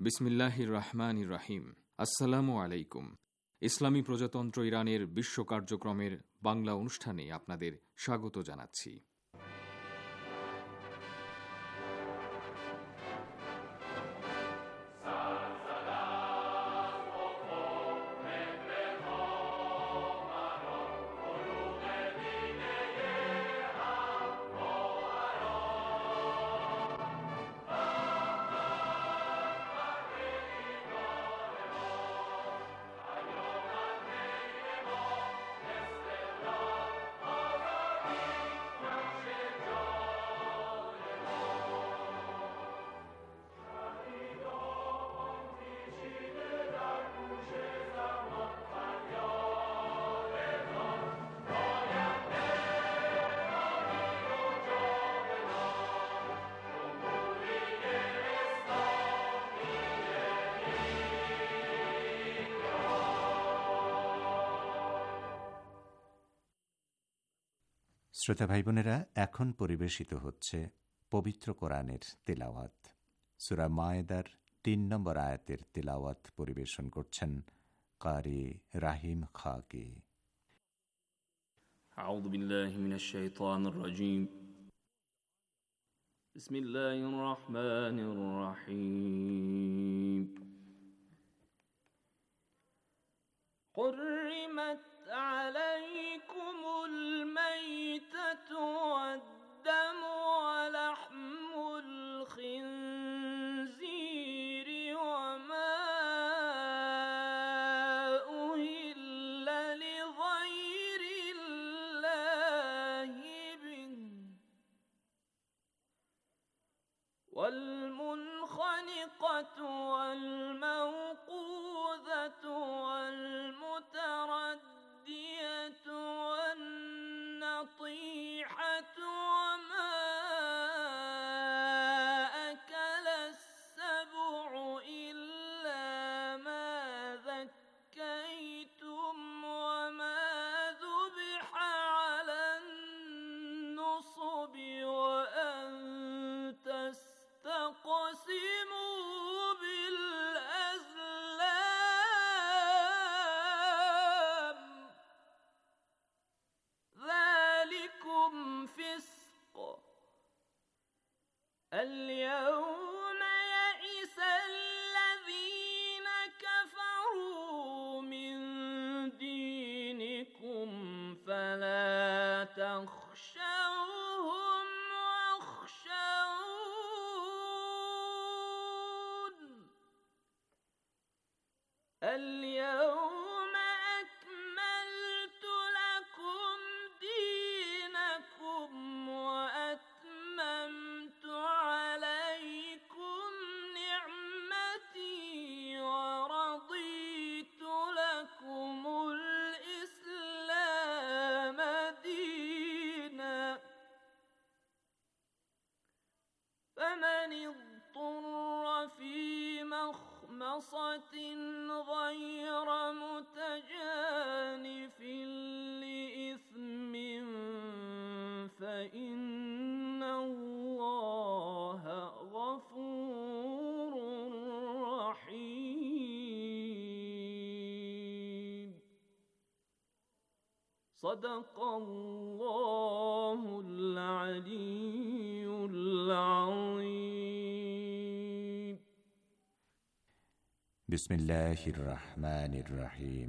বিসমিল্লাহির রহমানির রহিম। আসসালামু আলাইকুম। ইসলামী প্রজাতন্ত্র ইরানের বিশ্ব কার্যক্রমের বাংলা অনুষ্ঠানে আপনাদের স্বাগত জানাচ্ছি। শ্রোতা ভাই বোনেরা, এখন পরিবেশিত হচ্ছে পবিত্র কোরআনের তিলাওয়াত। সূরা মায়েদার ৩ নম্বর আয়াতের তিলাওয়াত পরিবেশন করছেন কারি রাহিম খাকি। আউযু বিল্লাহি মিনাশ শাইতানির রাজীম। বিসমিল্লাহির রহমানির রহিম। حرمت عليكم الميتة والدم ولحم الخنزير وما أهل لغير الله به والمنخنقة والموقوذة والمتردية والنطيحة وما أكل السبع إلا ما ذكيتم وما ذبح على النصب وأن تستقسموا بالأزلام ذلكم فسق اليوم يئس الذين كفروا من دينكم فلا تخشوهم واخشون اليوم أكملت لكم دينكم وأتممت عليكم نعمتي ورضيت لكم الإسلام دينا فمن اضطر في مخمصة غير متجانف لإثم فإن الله غفور رحيم. صدق الله العلي العظيم. বিসমিল্লাহির রহমানির রহিম।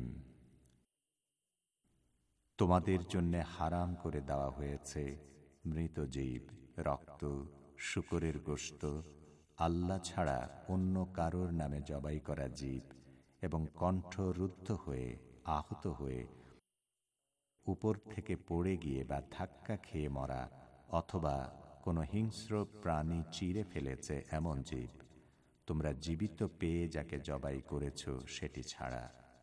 তোমাদের জন্য হারাম করে দেওয়া হয়েছে মৃত জীব, রক্ত, শূকরের গোশত, আল্লাহ ছাড়া অন্য কারোর নামে জবাই করা জীব এবং কণ্ঠ রুদ্ধ হয়ে, আহত হয়ে, উপর থেকে পড়ে গিয়ে বা ধাক্কা খেয়ে মরা অথবা কোনো হিংস্র প্রাণী চিরে ফেলেছে এমন জীব, তোমরা জীবিত পেয়ে যাকে জবাই করেছ সেটি ছাড়া।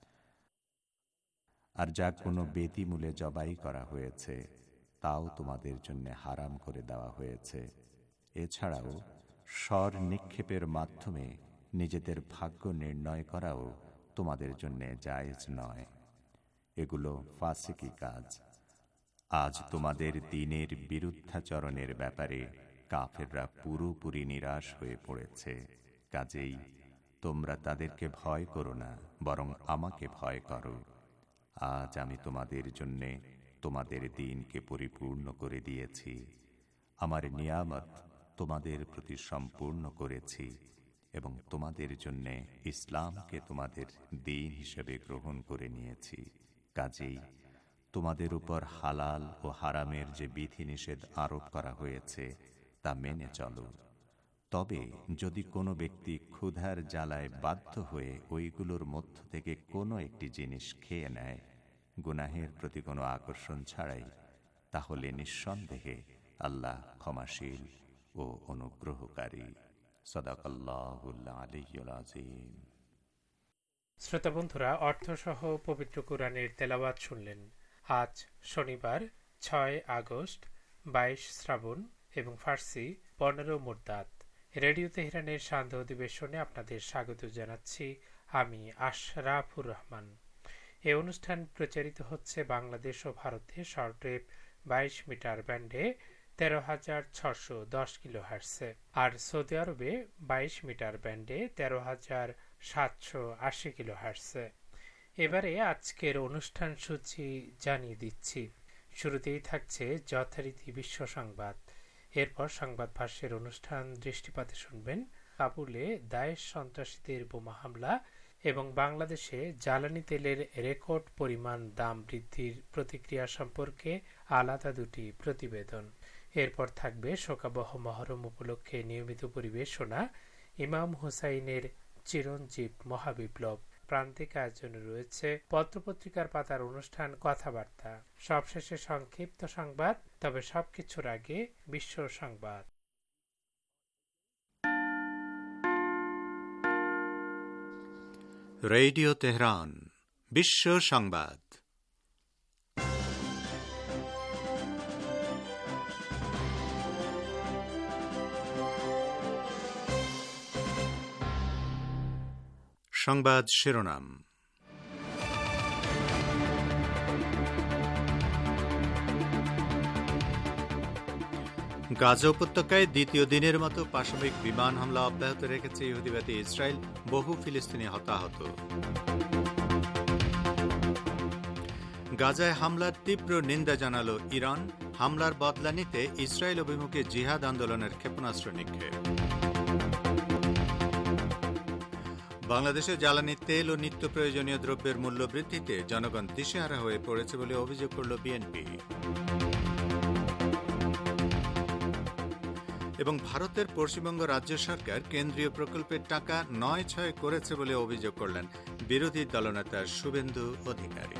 আর যা কোনো বেদিমূলে জবাই করা হয়েছে তাও তোমাদের জন্য হারাম করে দেওয়া হয়েছে। এছাড়াও স্বর নিক্ষেপের মাধ্যমে নিজেদের ভাগ্য নির্ণয় করাও তোমাদের জন্য জায়েজ নয়। এগুলো ফাসিকি কাজ। আজ তোমাদের দ্বীনের বিরুদ্ধাচরণের ব্যাপারে কাফেররা পুরোপুরি নিরাশ হয়ে পড়েছে। কাজেই তোমরা তাদেরকে ভয় করো না, বরং আমাকে ভয় করো। আজ আমি তোমাদের জন্যে তোমাদের দিনকে পরিপূর্ণ করে দিয়েছি, আমার নিয়ামত তোমাদের প্রতি সম্পূর্ণ করেছি এবং তোমাদের জন্যে ইসলামকে তোমাদের দিন হিসেবে গ্রহণ করে নিয়েছি। কাজেই তোমাদের উপর হালাল ও হারামের যে বিধিনিষেধ আরোপ করা হয়েছে তা মেনে চলো। তবে যদি কোনো ব্যক্তি ক্ষুধার জ্বালায় বাধ্য হয়ে ওইগুলোর মধ্য থেকে কোনো একটি জিনিস খেয়ে নেয় গুনাহের প্রতি কোনো আকর্ষণ ছাড়াই, তাহলে নিঃসন্দেহে আল্লাহ ক্ষমাশীল ও অনুগ্রহকারী। সাদাকাল্লাহুল আলিয়্যুল আযীম। শ্রোতা বন্ধুরা, অর্থসহ পবিত্র কুরআনের তেলাওয়াত শুনলেন। আজ শনিবার 6 আগস্ট, 22 শ্রাবণ এবং ফার্সি 15 মুরতাদ। রেডিও তেহরানের সান্ধ্য অধিবেশনে আপনাদের স্বাগত জানাচ্ছি আমি আশরাফুর রহমান। এই অনুষ্ঠান প্রচারিত হচ্ছে বাংলাদেশ ও ভারতে শর্টওয়েভ 22 মিটার ব্যান্ডে 13,610 কিলোহার্টজে আর সৌদি আরবে 22 মিটার ব্যান্ডে 13,780 কিলোহার্টজে। এবারে আজকের অনুষ্ঠান সূচি জানিয়ে দিচ্ছি। শুরুতেই থাকছে যথারীতি বিশ্ব সংবাদ, এরপর সংবাদ ভাষ্যের অনুষ্ঠান দৃষ্টিপাতে শুনবেন কাবুলে দায়েশ সন্ত্রাসীদের বোমা হামলা এবং বাংলাদেশে জ্বালানি তেলের রেকর্ড পরিমাণ দাম বৃদ্ধির প্রতিক্রিয়া সম্পর্কে আলাদা দুটি প্রতিবেদন। এরপর থাকবে শোকাবহ মহরম উপলক্ষে নিয়মিত পরিবেশনা ইমাম হুসাইনের চিরঞ্জীব মহাবিপ্লব। প্রান্তিক আয়োজনে রয়েছে পত্রপত্রিকার পাতার অনুষ্ঠান কথাবার্তা। সবশেষে সংক্ষিপ্ত সংবাদ, তবে সবকিছুর আগে বিশ্ব সংবাদ। রেডিও তেহরান বিশ্ব সংবাদ। সংবাদ শিরোনাম। গাজা উপত্যকায় দ্বিতীয় দিনের মতো পাশবিক বিমান হামলা অব্যাহত রেখেছে ইহুদিবাদী ইসরায়েল, বহু ফিলিস্তিনি হতাহত। গাজায় হামলার তীব্র নিন্দা জানালো ইরান, হামলার বদলা নিতে ইসরায়েল অভিমুখে জিহাদ আন্দোলনের ক্ষেপণাস্ত্র নিক্ষেপ। বাংলাদেশে জ্বালানি তেল ও নিত্য প্রয়োজনীয় দ্রব্যের মূল্য বৃদ্ধিতে জনগণ দিশেহারা হয়ে পড়েছে বলে অভিযোগ করল বিএনপি। এবং ভারতের পশ্চিমবঙ্গ রাজ্য সরকার কেন্দ্রীয় প্রকল্পের টাকা নয়-ছয় করেছে বলে অভিযোগ করলেন বিরোধী দলনেতা শুভেন্দু অধিকারী।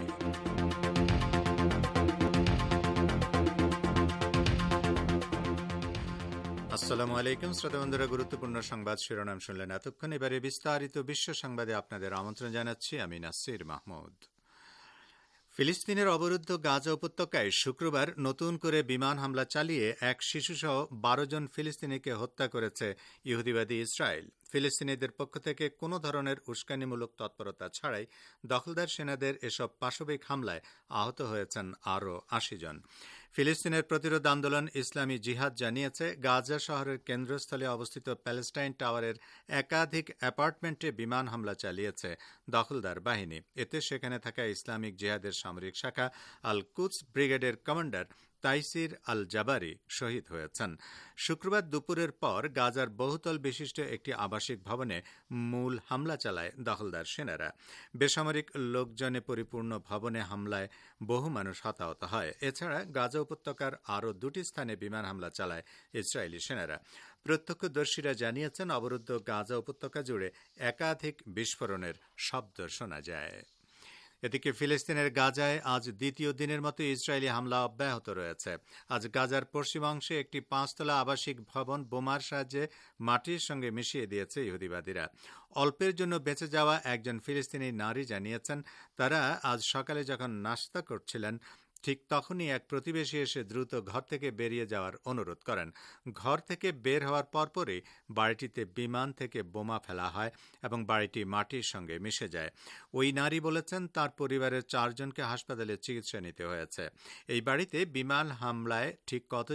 আসসালামু আলাইকুম শ্রোতা বন্ধুরা, গুরুত্বপূর্ণ সংবাদ শিরোনাম শুনলেন এতক্ষণ। এবারে বিস্তারিত বিশ্ব সংবাদে আপনাদের আমন্ত্রণ জানাচ্ছি আমি নাসির মাহমুদ। ফিলিস্তিনের অবরুদ্ধ গাজা উপত্যকায় শুক্রবার নতুন করে বিমান হামলা চালিয়ে এক শিশুসহ 12 জন ফিলিস্তিনিকে হত্যা করেছে ইহুদিবাদী ইসরায়েল। ফিলিস্তিনিদের পক্ষ থেকে কোনো ধরনের উস্কানিমূলক তৎপরতা ছাড়াই দখলদার সেনাদের এসব পাশবিক হামলায় আহত হয়েছেন আরও 80 জন। ফিলিস্তিনের প্রতিরোধ আন্দোলন ইসলামী জিহাদ জানিয়েছে, গাজা শহরের কেন্দ্রস্থলে অবস্থিত প্যালেস্টাইন টাওয়ারের একাধিক অ্যাপার্টমেন্টে বিমান হামলা চালিয়েছে দখলদার বাহিনী। এতে সেখানে থাকা ইসলামিক জিহাদের সামরিক শাখা আল কুদস ব্রিগেডের কমান্ডার তাইসির আল জাবারি শহীদ হয়েছেন। শুক্রবার দুপুরের পর গাজার বহুতল বিশিষ্ট একটি আবাসিক ভবনে মূল হামলা চালায় দখলদার সেনারা। বেসামরিক লোকজনে পরিপূর্ণ ভবনে হামলায় বহু মানুষ হতাহত হয়। এছাড়া গাজা উপত্যকার আরও 2টি স্থানে বিমান হামলা চালায় ইসরায়েলি সেনারা। প্রত্যক্ষদর্শীরা জানিয়েছেন, অবরুদ্ধ গাজা উপত্যকা জুড়ে একাধিক বিস্ফোরণের শব্দ শোনা যায়। এদিকে ফিলিস্তিনের গাজায় আজ দ্বিতীয় দিনের মতো ইসরায়েলি হামলা অব্যাহত রয়েছে। আজ গাজার পশ্চিমাংশে একটি 5তলা আবাসিক ভবন বোমার সাহায্যে মাটির সঙ্গে মিশিয়ে দিয়েছে ইহুদিবাদীরা। অল্পের জন্য বেঁচে যাওয়া একজন ফিলিস্তিনি নারী জানিয়েছেন, তারা আজ সকালে যখন নাশতা করছিলেন ঠিক তখনই এক প্রতিবেশী এসে দ্রুত ঘর থেকে বেরিয়ে যাওয়ার অনুরোধ করেন। ঘর থেকে বের হওয়ার পরপরই বাড়িটিতে বিমান থেকে বোমা ফেলা হয় এবং বাড়িটি মাটির সঙ্গে মিশে যায়। ওই নারী বলেছেন, তার পরিবারের 4 জনকে হাসপাতালে চিকিৎসা নিতে হয়েছে। এই বাড়িতে বিমান হামলায় ঠিক কতজন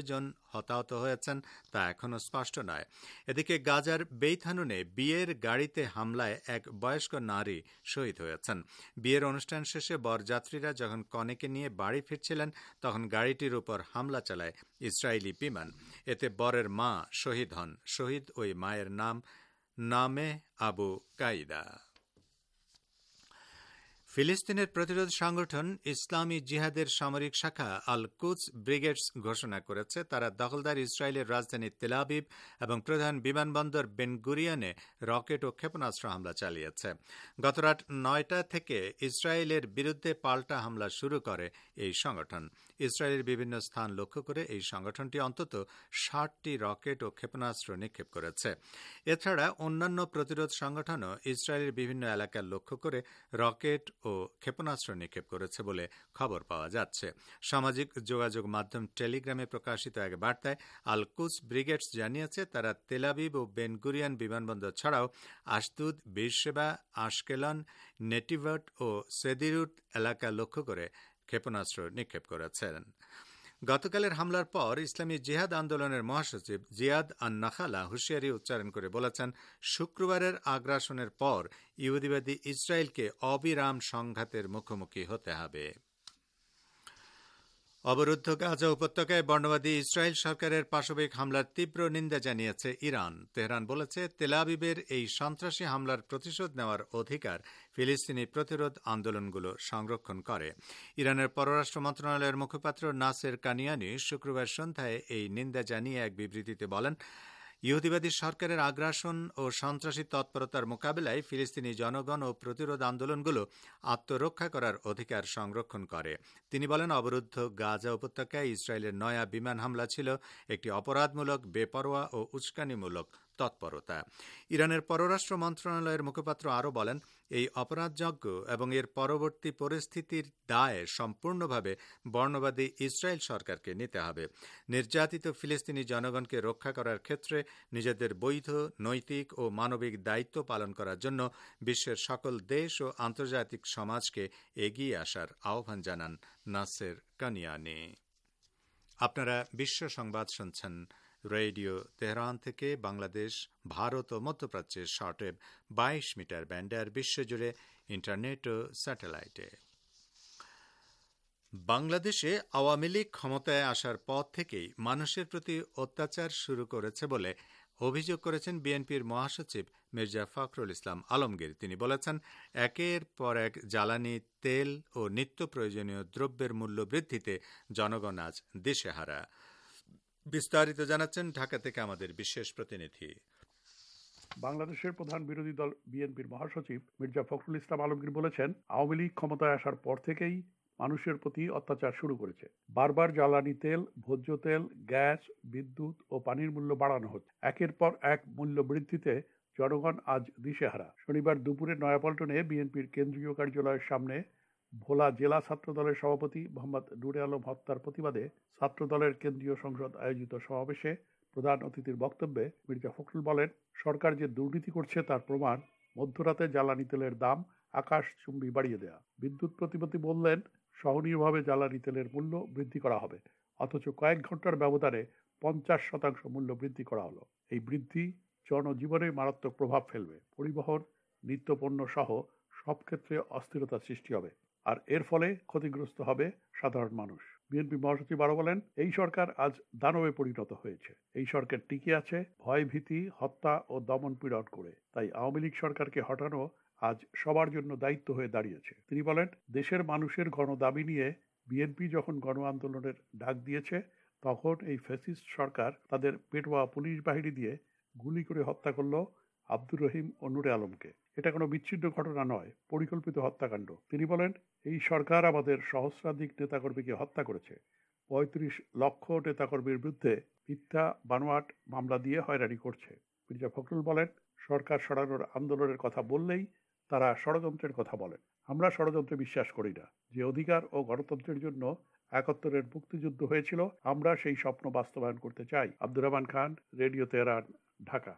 হতাহত হয়েছেন তা এখনও স্পষ্ট নয়। এদিকে গাজার বেইথানুনে বিয়ের গাড়িতে হামলায় এক বয়স্ক নারী শহীদ হয়েছেন। বিয়ের অনুষ্ঠান শেষে বরযাত্রীরা যখন কনেকে নিয়ে বাড়ি ফিরছিলেন তখন গাড়িটির উপর হামলা চালায় ইসরায়েলি বিমান। এতে বরের মা শহীদ হন। শহীদ ওই মায়ের নামে আবু কাইদা। ফিলিস্তিনের প্রতিরোধ সংগঠন ইসলামী জিহাদের সামরিক শাখা আল কুদস ব্রিগেডস ঘোষণা করেছে তারা দখলদার ইসরায়েলের রাজধানী তেল আবিব এবং প্রধান বিমানবন্দর বেন গুরিয়নে রকেট ও ক্ষেপণাস্ত্র হামলা চালিয়েছে। গতরাত ৯টা থেকে ইসরায়েলের বিরুদ্ধে পাল্টা হামলা শুরু করে এই সংগঠন। ইসরায়েলের বিভিন্ন স্থান লক্ষ্য করে এই সংগঠনটি অন্তত ৬০টি রকেট ও ক্ষেপণাস্ত্র নিক্ষেপ করেছে। এছাড়া অন্যান্য প্রতিরোধ সংগঠনও ইসরায়েলের বিভিন্ন এলাকা লক্ষ্য করে রকেট ও ক্ষেপণাস্ত্র নিক্ষেপ করেছে বলে খবর পাওয়া যাচ্ছে। সামাজিক যোগাযোগ মাধ্যম টেলিগ্রামে প্রকাশিত এক বার্তায় আল কুদস ব্রিগেডস জানিয়েছে তারা তেল আবিব ও বেন গুরিয়ন বিমানবন্দর ছাড়াও আশদুদ, বীরশেবা, আশকেলন, নেটিভট ও সেদিরুট এলাকা লক্ষ্য করে ক্ষেপণাস্ত্র নিক্ষেপ করেছেন। গতকালের হামলার পর ইসলামী জিহাদ আন্দোলনের মহাসচিব জিয়াদ আন নাখালা হুঁশিয়ারি উচ্চারণ করে বলেছেন, শুক্রবারের আগ্রাসনের পর ইহুদিবাদী ইসরায়েলকে অবিরাম সংঘাতের মুখোমুখি হতে হবে। অবরুদ্ধ গাজা উপত্যকায় বর্ণবাদী ইসরায়েল সরকারের পাশবিক হামলার তীব্র নিন্দা জানিয়েছে ইরান। তেহরান বলেছে তেল আবিবের এই সন্ত্রাসী হামলার প্রতিশোধ নেওয়ার অধিকার ফিলিস্তিনি প্রতিরোধ আন্দোলনগুলো সংরক্ষণ করে। ইরানের পররাষ্ট্র মন্ত্রণালয়ের মুখপাত্র নাসের কানিয়ানি শুক্রবার সন্ধ্যায় এই নিন্দা জানিয়ে এক বিবৃতিতে বলেন, ইহুদিবাদী সরকারের আগ্রাসন ও সন্ত্রাসী তৎপরতার মোকাবিলায় ফিলিস্তিনি জনগণ ও প্রতিরোধ আন্দোলনগুলো আত্মরক্ষা করার অধিকার সংরক্ষণ করে। তিনি বলেন, অবরুদ্ধ গাজা উপত্যকায় ইসরায়েলের নয়া বিমান হামলা ছিল একটি অপরাধমূলক, বেপরোয়া ও উস্কানিমূলক তৎপরতা। ইরানের পররাষ্ট্র মন্ত্রণালয়ের মুখপাত্র আরও বলেন, এই অপরাধযজ্ঞ এবং এর পরবর্তী পরিস্থিতির দায় সম্পূর্ণভাবে বর্ণবাদী ইসরায়েল সরকারকে নিতে হবে। নির্যাতিত ফিলিস্তিনি জনগণকে রক্ষা করার ক্ষেত্রে নিজেদের বৈধ, নৈতিক ও মানবিক দায়িত্ব পালন করার জন্য বিশ্বের সকল দেশ ও আন্তর্জাতিক সমাজকে এগিয়ে আসার আহ্বান জানান নাসের কানিয়ানি। আপনারা বিশ্ব সংবাদ শুনছেন রেডিও তেহরান থেকে। বাংলাদেশ, ভারত ও মধ্যপ্রাচ্যের শর্টওয়েভ ২২ মিটার ব্যান্ডে আর বিশ্বজুড়ে ইন্টারনেট ও স্যাটেলাইটে। বাংলাদেশে আওয়ামী লীগ ক্ষমতায় আসার পর থেকেই মানুষের প্রতি অত্যাচার শুরু করেছে বলে অভিযোগ করেছেন বিএনপির মহাসচিব মির্জা ফখরুল ইসলাম আলমগীর। তিনি বলেছেন, একের পর এক জ্বালানি তেল ও নিত্য প্রয়োজনীয় দ্রব্যের মূল্য বৃদ্ধিতে জনগণ আজ দিশেহারা। বিস্তারিত জানাচ্ছেন ঢাকা থেকে আমাদের বিশেষ প্রতিনিধি। বাংলাদেশের প্রধান বিরোধী দল বিএনপির মহাসচিব মির্জা ফখরুল ইসলাম আলমগীর বলেছেন, আওয়ামী লীগ ক্ষমতায় আসার পর থেকেই মানুষের প্রতি অত্যাচার শুরু করেছে। বারবার জ্বালানি তেল, ভোজ্য তেল, গ্যাস, বিদ্যুৎ ও পানির মূল্য বাড়ানো হচ্ছে। একের পর এক মূল্য বৃদ্ধিতে জনগণ আজ দিশেহারা। শনিবার দুপুরে নয়াপল্টনে বিএনপির কেন্দ্রীয় কার্যালয়ের সামনে ভোলা জেলা ছাত্র দলের সভাপতি মোহাম্মদ নূরে আলম হত্যার প্রতিবাদে ছাত্র দলের কেন্দ্রীয় সংসদ আয়োজিত সমাবেশে প্রধান অতিথির বক্তব্যে মির্জা ফখরুল বলেন, সরকার যে দুর্নীতি করছে তার প্রমাণ মধ্যরাতে জ্বালানি তেলের দাম আকাশচুম্বী বাড়িয়ে দেয়া। বিদ্যুৎ প্রতিমন্ত্রী বললেন, সহনীয়ভাবে জ্বালানি তেলের মূল্য বৃদ্ধি করা হবে, অথচ কয়েক ঘন্টার ব্যবধানে ৫০% মূল্য বৃদ্ধি করা হলো। এই বৃদ্ধি জনজীবনে মারাত্মক প্রভাব ফেলবে। পরিবহন, নিত্যপণ্য সহ সব ক্ষেত্রে অস্থিরতার সৃষ্টি হবে, আর এর ফলে ক্ষতিগ্রস্ত হবে সাধারণ মানুষ। বিএনপি মহাসচিব আরও বলেন, এই সরকার আজ দানবে পরিণত হয়েছে। এই সরকার টিকে আছে ভয়, ভীতি, হত্যা ও দমন পীড়ন করে। তাই আওয়ামী লীগ সরকারকে হটানো আজ সবার জন্য দায়িত্ব হয়ে দাঁড়িয়েছে। তিনি বলেন, দেশের মানুষের গণদাবি নিয়ে বিএনপি যখন গণ আন্দোলনের ডাক দিয়েছে, তখন এই ফ্যাসিস্ট সরকার তাদের পেটুয়া পুলিশ বাহিনী দিয়ে গুলি করে হত্যা করল আব্দুর রহিম ও নূরে আলমকে। এটা কোনো বিচ্ছিন্ন ঘটনা নয়, পরিকল্পিত হত্যাকাণ্ড। তিনি বলেন, এই সরকার আমাদের সহস্রাধিক নেতাকর্মীকে হত্যা করেছে। ৩৫ লক্ষ নেতাকর্মীর বিরুদ্ধে মিথ্যা বানোয়াট মামলা দিয়ে হয়রানি করছে। মির্জা ফখরুল বলেন, সরকার সরানোর আন্দোলনের কথা বললেই তারা ষড়যন্ত্রের কথা বলেন। আমরা ষড়যন্ত্রে বিশ্বাস করি না। যে অধিকার ও গণতন্ত্রের জন্য ৭১-এর মুক্তিযুদ্ধ হয়েছিল, আমরা সেই স্বপ্ন বাস্তবায়ন করতে চাই। Abdur Rahman Khan, Radio Tehran, Dhaka.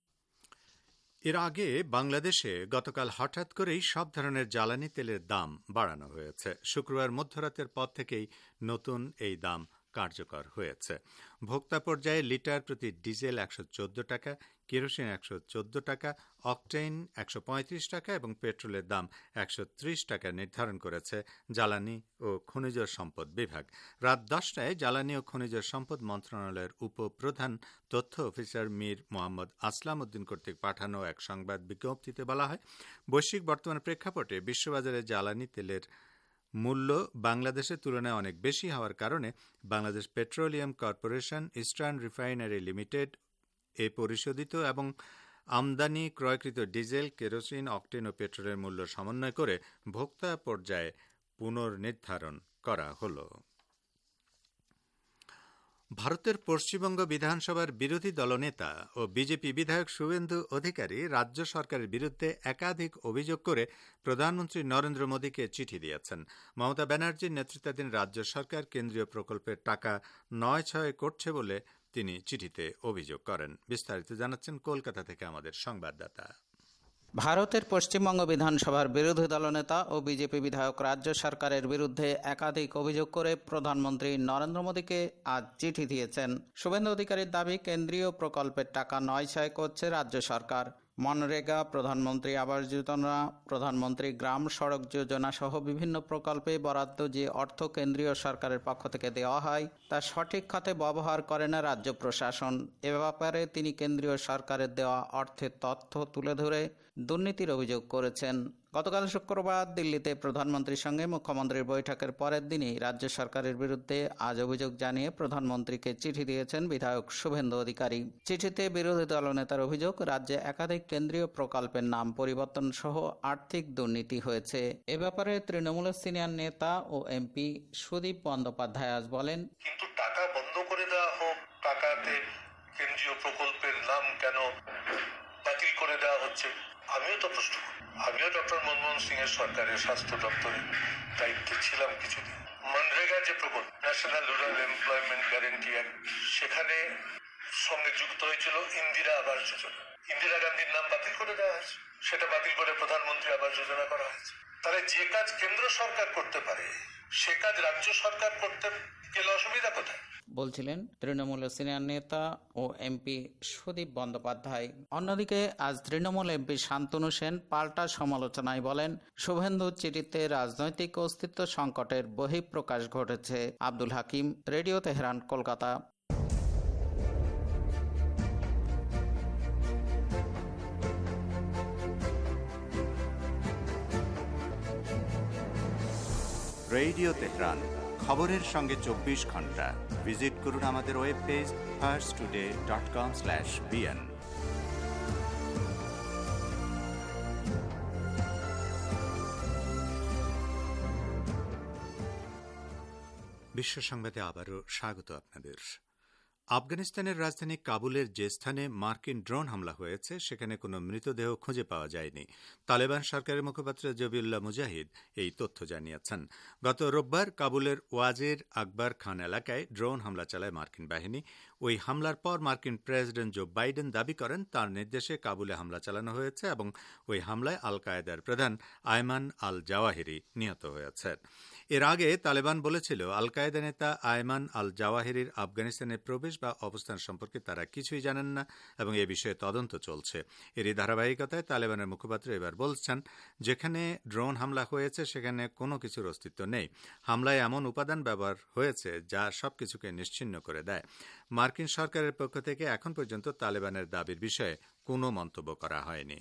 এর আগে বাংলাদেশে গতকাল হঠাৎ করেই সব ধরনের জ্বালানি তেলের দাম বাড়ানো হয়েছে। শুক্রবার মধ্যরাতের পর থেকেই নতুন এই দাম কার্যকর হয়েছে। ভোক্তা পর্যায়ে লিটার প্রতি ডিজেল 114 টাকা, কেরোসিন 114 টাকা, অকটেইন 135 টাকা এবং পেট্রোলের দাম 130 টাকা নির্ধারণ করেছে জ্বালানি ও খনিজ সম্পদ বিভাগ। রাত 10টায় জ্বালানি ও খনিজ সম্পদ মন্ত্রণালয়ের উপপ্রধান তথ্য অফিসার মীর মোহাম্মদ আসলাম উদ্দিন কর্তৃক পাঠানো এক সংবাদ বিজ্ঞপ্তিতে বলা হয়, বৈশ্বিক বর্তমান প্রেক্ষাপটে বিশ্ববাজারে জ্বালানি তেলের মূল্য বাংলাদেশের তুলনায় অনেক বেশি হওয়ার কারণে Bangladesh Petroleum Corporation Eastern Refinery Limited এ পরিশোধিত এবং আমদানি ক্রয়কৃত ডিজেল, কেরোসিন, অকটেন ও পেট্রোলের মূল্য সমন্বয় করে ভোক্তা পর্যায়ে পুনর্নির্ধারণ করা হল। ভারতের পশ্চিমবঙ্গ বিধানসভার বিরোধী দলনেতা ও বিজেপি বিধায়ক শুভেন্দু অধিকারী রাজ্য সরকারের বিরুদ্ধে একাধিক অভিযোগ করে প্রধানমন্ত্রী নরেন্দ্র মোদীকে চিঠি দিয়েছেন। মমতা ব্যানার্জির নেতৃত্বাধীন রাজ্য সরকার কেন্দ্রীয় প্রকল্পের টাকা নয়-ছয় করছে বলে তিনি চিঠিতে অভিযোগ করেন। বিস্তারিত জানাচ্ছেন কলকাতা থেকে আমাদের সংবাদদাতা। ভারতের পশ্চিমবঙ্গ বিধানসভার বিরোধী দলনেতা ও বিজেপি বিধায়ক রাজ্য সরকারের বিরুদ্ধে একাধিক অভিযোগ করে প্রধানমন্ত্রী নরেন্দ্র মোদীকে আজ চিঠি দিয়েছেন। শুভেন্দু অধিকারীর দাবি, কেন্দ্রীয় প্রকল্পের টাকা নয়-ছয় করছে রাজ্য সরকার। মনরেগা, প্রধানমন্ত্রী আবাস যোজনা, প্রধানমন্ত্রী গ্রাম সড়ক যোজনা সহ বিভিন্ন প্রকল্পে বরাদ্দ যে অর্থ কেন্দ্রীয় সরকারের পক্ষ থেকে দেওয়া হয় তা সঠিক খাতে ব্যবহার করে না রাজ্য প্রশাসন। এ ব্যাপারে তিনি কেন্দ্রীয় সরকারের দেওয়া অর্থের তথ্য তুলে ধরে দুর্নীতির অভিযোগ করেছেন। গতকাল শুক্রবার দিল্লিতে প্রধানমন্ত্রীর সঙ্গে মুখ্যমন্ত্রীর বৈঠকের পরের দিনই রাজ্য সরকারের বিরুদ্ধে আজ অভিযোগ জানিয়ে প্রধানমন্ত্রীকে চিঠি দিয়েছেন বিধায়ক শুভেন্দু অধিকারী। চিঠিতে বিরোধী দলনেতার অভিযোগ, রাজ্যে একাধিক কেন্দ্রীয় প্রকল্পের নাম পরিবর্তন সহ আর্থিক দুর্নীতি হয়েছে। এ ব্যাপারে তৃণমূলের সিনিয়র নেতা ও এমপি সুদীপ বন্দ্যোপাধ্যায় আজ বলেন, কিন্তু টাকা বন্ধ করে দেওয়া হোক, টাকাতে কেন্দ্রীয় প্রকল্পের নাম কেন বাতিল করে দেওয়া হচ্ছে, আমিও তো প্রশ্ন করি। আমিও ডক্টর মনমোহন সিং এর সরকারের স্বাস্থ্য দপ্তরের দায়িত্বে ছিলাম কিছুদিন। মনরেগা যে প্রকল্প, National Rural Employment Guarantee Act, সেখানে সঙ্গে যুক্ত হয়েছিল ইন্দিরা আবাস যোজনা। ইন্দিরা গান্ধীর নাম বাতিল করে দেওয়া হয়েছে, সেটা বাতিল করে প্রধানমন্ত্রী আবাস যোজনা করা হয়েছে। তাহলে যে কাজ কেন্দ্র সরকার করতে পারে সে কাজ রাজ্য সরকার করতে গেলে অসুবিধা কোথায়? বলছিলেন তৃণমূলের সিনিয়র নেতা ও এমপি সুদীপ বন্দ্যোপাধ্যায়। অন্যদিকে আজ তৃণমূল এমপি শান্তনু সেন পাল্টা সমালোচনায় বলেন, শুভেন্দুর চিঠিতে রাজনৈতিক অস্তিত্ব সংকটের বহিঃপ্রকাশ ঘটেছে। Abdul Hakim, Radio Tehran, Kolkata. Radio Tehran, খবরের সঙ্গে 24 ঘন্টা। ভিজিট করুন আমাদের ওয়েব পেজ farstoday.com/bn। বিশ্ব সংবাদে আবারও স্বাগত আপনাদের। আফগানিস্তানের রাজধানী কাবুলের যে স্থানে মার্কিন ড্রোন হামলা হয়েছে সেখানে কোনো মৃতদেহ খুঁজে পাওয়া যায়নি। তালেবান সরকারের মুখপাত্র জবিউল্লাহ মুজাহিদ এই তথ্য জানিয়েছেন। গত রোববার কাবুলের ওয়াজির আকবর খান এলাকায় ড্রোন হামলা চালায় মার্কিন বাহিনী। ওই হামলার পর মার্কিন প্রেসিডেন্ট জো বাইডেন দাবি করেন তার নির্দেশে কাবুলে হামলা চালানো হয়েছে এবং ওই হামলায় আল কায়েদার প্রধান আয়মান আল জাওয়াহিরি নিহত হয়েছেন। এর আগে তালেবান বলেছিল আল কায়েদা নেতা আয়মান আল জাওয়াহিরির আফগানিস্তানে প্রবেশ বা অবস্থান সম্পর্কে তারা কিছুই জানেন না এবং এ বিষয়ে তদন্ত চলছে। এরই ধারাবাহিকতায় তালেবানের মুখপাত্র এবার বলছেন, যেখানে ড্রোন হামলা হয়েছে সেখানে কোনো কিছুর অস্তিত্ব নেই। হামলায় এমন উপাদান ব্যবহার হয়েছে যা সবকিছুকে নিশ্চিহ্ন করে দেয়। মার্কিন সরকারের পক্ষ থেকে এখন পর্যন্ত তালেবানের দাবির বিষয়ে কোনো মন্তব্য করা হয়নি।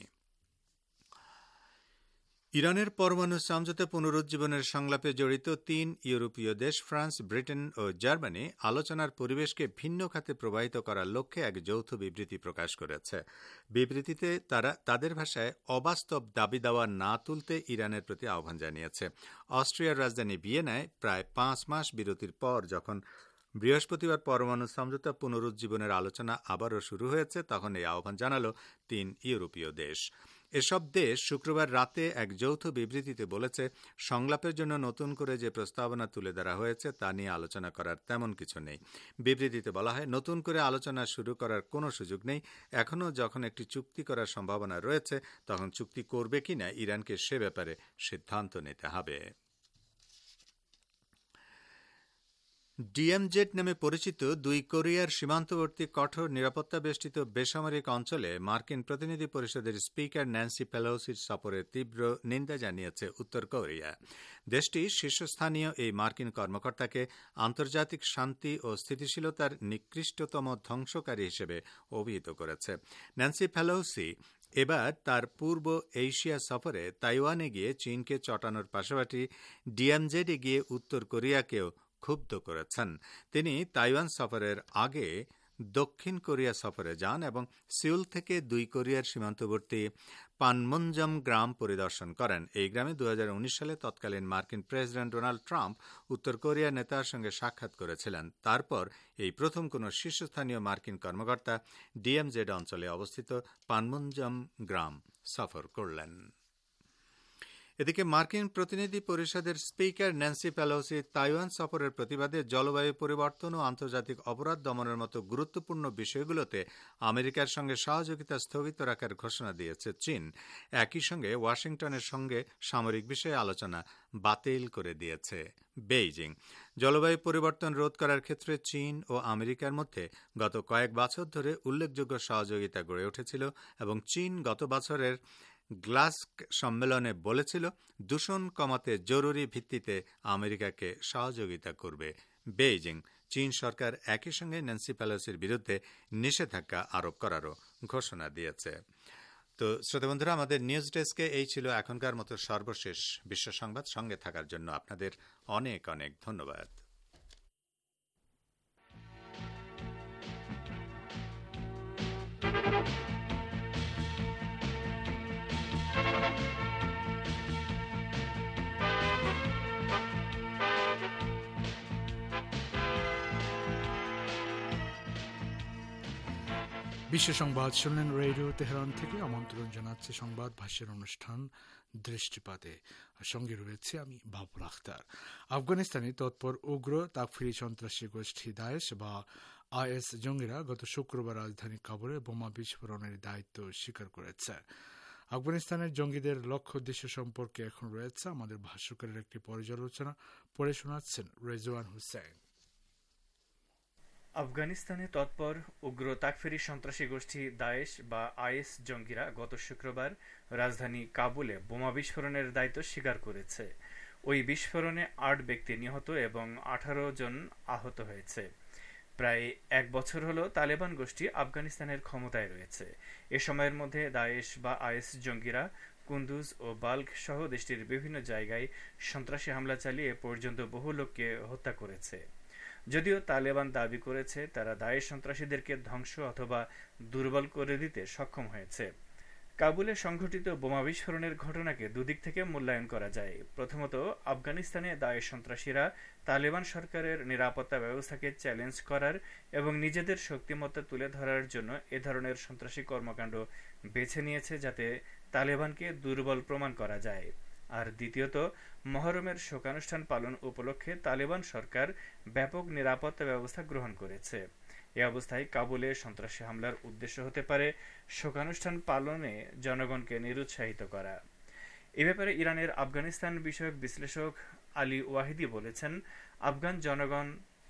ইরানের পরমাণু সমঝোতা পুনরুজ্জীবনের সংলাপে জড়িত 3 ইউরোপীয় দেশ ফ্রান্স, ব্রিটেন ও জার্মানি আলোচনার পরিবেশকে ভিন্ন খাতে প্রবাহিত করার লক্ষ্যে এক যৌথ বিবৃতি প্রকাশ করেছে। বিবৃতিতে তারা তাদের ভাষায় অবাস্তব দাবি দাওয়া না তুলতে ইরানের প্রতি আহ্বান জানিয়েছে। অস্ট্রিয়ার রাজধানী ভিয়েনায় প্রায় 5 মাস বিরতির পর যখন বৃহস্পতিবার পরমাণু সমঝোতা পুনরুজ্জীবনের আলোচনা আবারও শুরু হয়েছে, তখন এই আহ্বান জানালো 3 ইউরোপীয় দেশ। এসব দেশ শুক্রবার রাতে এক যৌথ বিবৃতিতে বলেছে, সংলাপের জন্য নতুন করে যে প্রস্তাবনা তুলে ধরা হয়েছে তা নিয়ে আলোচনা করার তেমন কিছু নেই। বিবৃতিতে বলা হয়, নতুন করে আলোচনা শুরু করার কোনো সুযোগ নেই। এখনও যখন একটি চুক্তি করার সম্ভাবনা রয়েছে তখন চুক্তি করবে কিনা ইরানকে সে ব্যাপারে সিদ্ধান্ত নিতে হবে। ডিএমজেড নামে পরিচিত দুই কোরিয়ার সীমান্তবর্তী কঠোর নিরাপত্তা বেষ্টিত বেসামরিক অঞ্চলে মার্কিন প্রতিনিধি পরিষদের স্পিকার ন্যান্সি পেলোসির সফরের তীব্র নিন্দা জানিয়েছে উত্তর কোরিয়া। দেশটির শীর্ষস্থানীয় এই মার্কিন কর্মকর্তাকে আন্তর্জাতিক শান্তি ও স্থিতিশীলতার নিকৃষ্টতম ধ্বংসকারী হিসেবে অভিহিত করেছে। ন্যান্সি পেলোসি এবার তার পূর্ব এশিয়া সফরে তাইওয়ানে গিয়ে চীনকে চটানোর পাশাপাশি ডিএমজেডে গিয়ে উত্তর কোরিয়াকেও ক্ষুব্ধ করেছেন। তিনি তাইওয়ান সফরের আগে দক্ষিণ কোরিয়া সফরে যান এবং সিউল থেকে দুই কোরিয়ার সীমান্তবর্তী পানমুনজম গ্রাম পরিদর্শন করেন। এই গ্রামে 2019 সালে তৎকালীন মার্কিন প্রেসিডেন্ট ডোনাল্ড ট্রাম্প উত্তর কোরিয়ার নেতার সঙ্গে সাক্ষাৎ করেছিলেন। তারপর এই প্রথম কোনো শীর্ষস্থানীয় মার্কিন কর্মকর্তা ডিএমজেড অঞ্চলে অবস্থিত পানমুনজম গ্রাম সফর করলেন। এদিকে মার্কিন প্রতিনিধি পরিষদের স্পিকার ন্যান্সি পেলোসি তাইওয়ান সফরের প্রতিবাদে জলবায়ু পরিবর্তন ও আন্তর্জাতিক অপরাধ দমনের মতো গুরুত্বপূর্ণ বিষয়গুলোতে আমেরিকার সঙ্গে সহযোগিতা স্থগিত রাখার ঘোষণা দিয়েছে চীন। একই সঙ্গে ওয়াশিংটনের সঙ্গে সামরিক বিষয়ে আলোচনা বাতিল করে দিয়েছে বেইজিং। জলবায়ু পরিবর্তন রোধ করার ক্ষেত্রে চীন ও আমেরিকার মধ্যে গত কয়েক বছর ধরে উল্লেখযোগ্য সহযোগিতা গড়ে উঠেছিল এবং চীন গত বছরের গ্লাসগো সম্মেলনে বলেছিল দূষণ কমাতে জরুরি ভিত্তিতে আমেরিকাকে সহযোগিতা করবে বেইজিং। চীন সরকার একই সঙ্গে ন্যান্সি পেলোসির বিরুদ্ধে নিষেধাজ্ঞা আরোপ করারও ঘোষণা দিয়েছে। তো শ্রোতা বন্ধুরা, আমাদের নিউজ ডেস্কে এই ছিল এখনকার মতো সর্বশেষ বিশ্ব সংবাদ। সঙ্গে থাকার জন্য আপনাদের অনেক অনেক ধন্যবাদ। বিশ্ব সংবাদ শুনলেন রেডিও তেহরান থেকে। আমন্ত্রণ জানাচ্ছে সংবাদ ভাষ্যের অনুষ্ঠান দৃষ্টিপাতে। সঙ্গে রয়েছে আমি বাবুল আখতার। আফগানিস্তানে তৎপর উগ্র তাকফিরি সন্ত্রাসী গোষ্ঠী দায়েশ বা আইএস জঙ্গিরা গত শুক্রবার রাজধানী কাবুলে বোমা বিস্ফোরণের দায়িত্ব স্বীকার করেছে। আফগানিস্তানের জঙ্গিদের লক্ষ্য উদ্দেশ্য সম্পর্কে এখন রয়েছে আমাদের ভাষ্যকারের একটি পর্যালোচনা। পড়ে শোনাচ্ছেন রেজওয়ান হুসেন। আফগানিস্তানে তৎপর উগ্র তাকফিরি সন্ত্রাসী গোষ্ঠী দায়েশ বা আইএস জঙ্গিরা গত শুক্রবার রাজধানী কাবুলে বোমা বিস্ফোরণের দায়িত্ব স্বীকার করেছে। ওই বিস্ফোরণে 8 ব্যক্তি নিহত এবং 18 জন আহত হয়েছে। প্রায় 1 বছর হল তালেবান গোষ্ঠী আফগানিস্তানের ক্ষমতায় রয়েছে। এ সময়ের মধ্যে দায়েশ বা আইএস জঙ্গিরা কুন্দুজ ও বাল্ক সহ দেশটির বিভিন্ন জায়গায় সন্ত্রাসী হামলা চালিয়ে পর্যন্ত বহু লোককে হত্যা করেছে। যদিও তালেবান দাবি করেছে তারা দায়েশ সন্ত্রাসীদেরকে ধ্বংস অথবা দুর্বল করে দিতে সক্ষম হয়েছে। কাবুলে সংঘটিত বোমা বিস্ফোরণের ঘটনাকে দুদিক থেকে মূল্যায়ন করা যায়। প্রথমত, আফগানিস্তানে দায়েশ সন্ত্রাসীরা তালেবান সরকারের নিরাপত্তা ব্যবস্থাকে চ্যালেঞ্জ করার এবং নিজেদের শক্তিমত্তা তুলে ধরার জন্য এ ধরনের সন্ত্রাসী কর্মকাণ্ড বেছে নিয়েছে যাতে তালেবানকে দুর্বল প্রমাণ করা যায়। আর দ্বিতীয়ত, মহরমের শোকানুষ্ঠান পালন উপলক্ষে তালেবান সরকার ব্যাপক নিরাপত্তা ব্যবস্থা গ্রহণ করেছে। এ অবস্থায় কাবুলে সন্ত্রাসী হামলার উদ্দেশ্য হতে পারে শোকানুষ্ঠান পালনে জনগণকে নিরুৎসাহিত করা। এ ব্যাপারে ইরানের আফগানিস্তান বিষয়ক বিশ্লেষক আলী ওয়াহিদি বলেছেন, আফগান জনগণ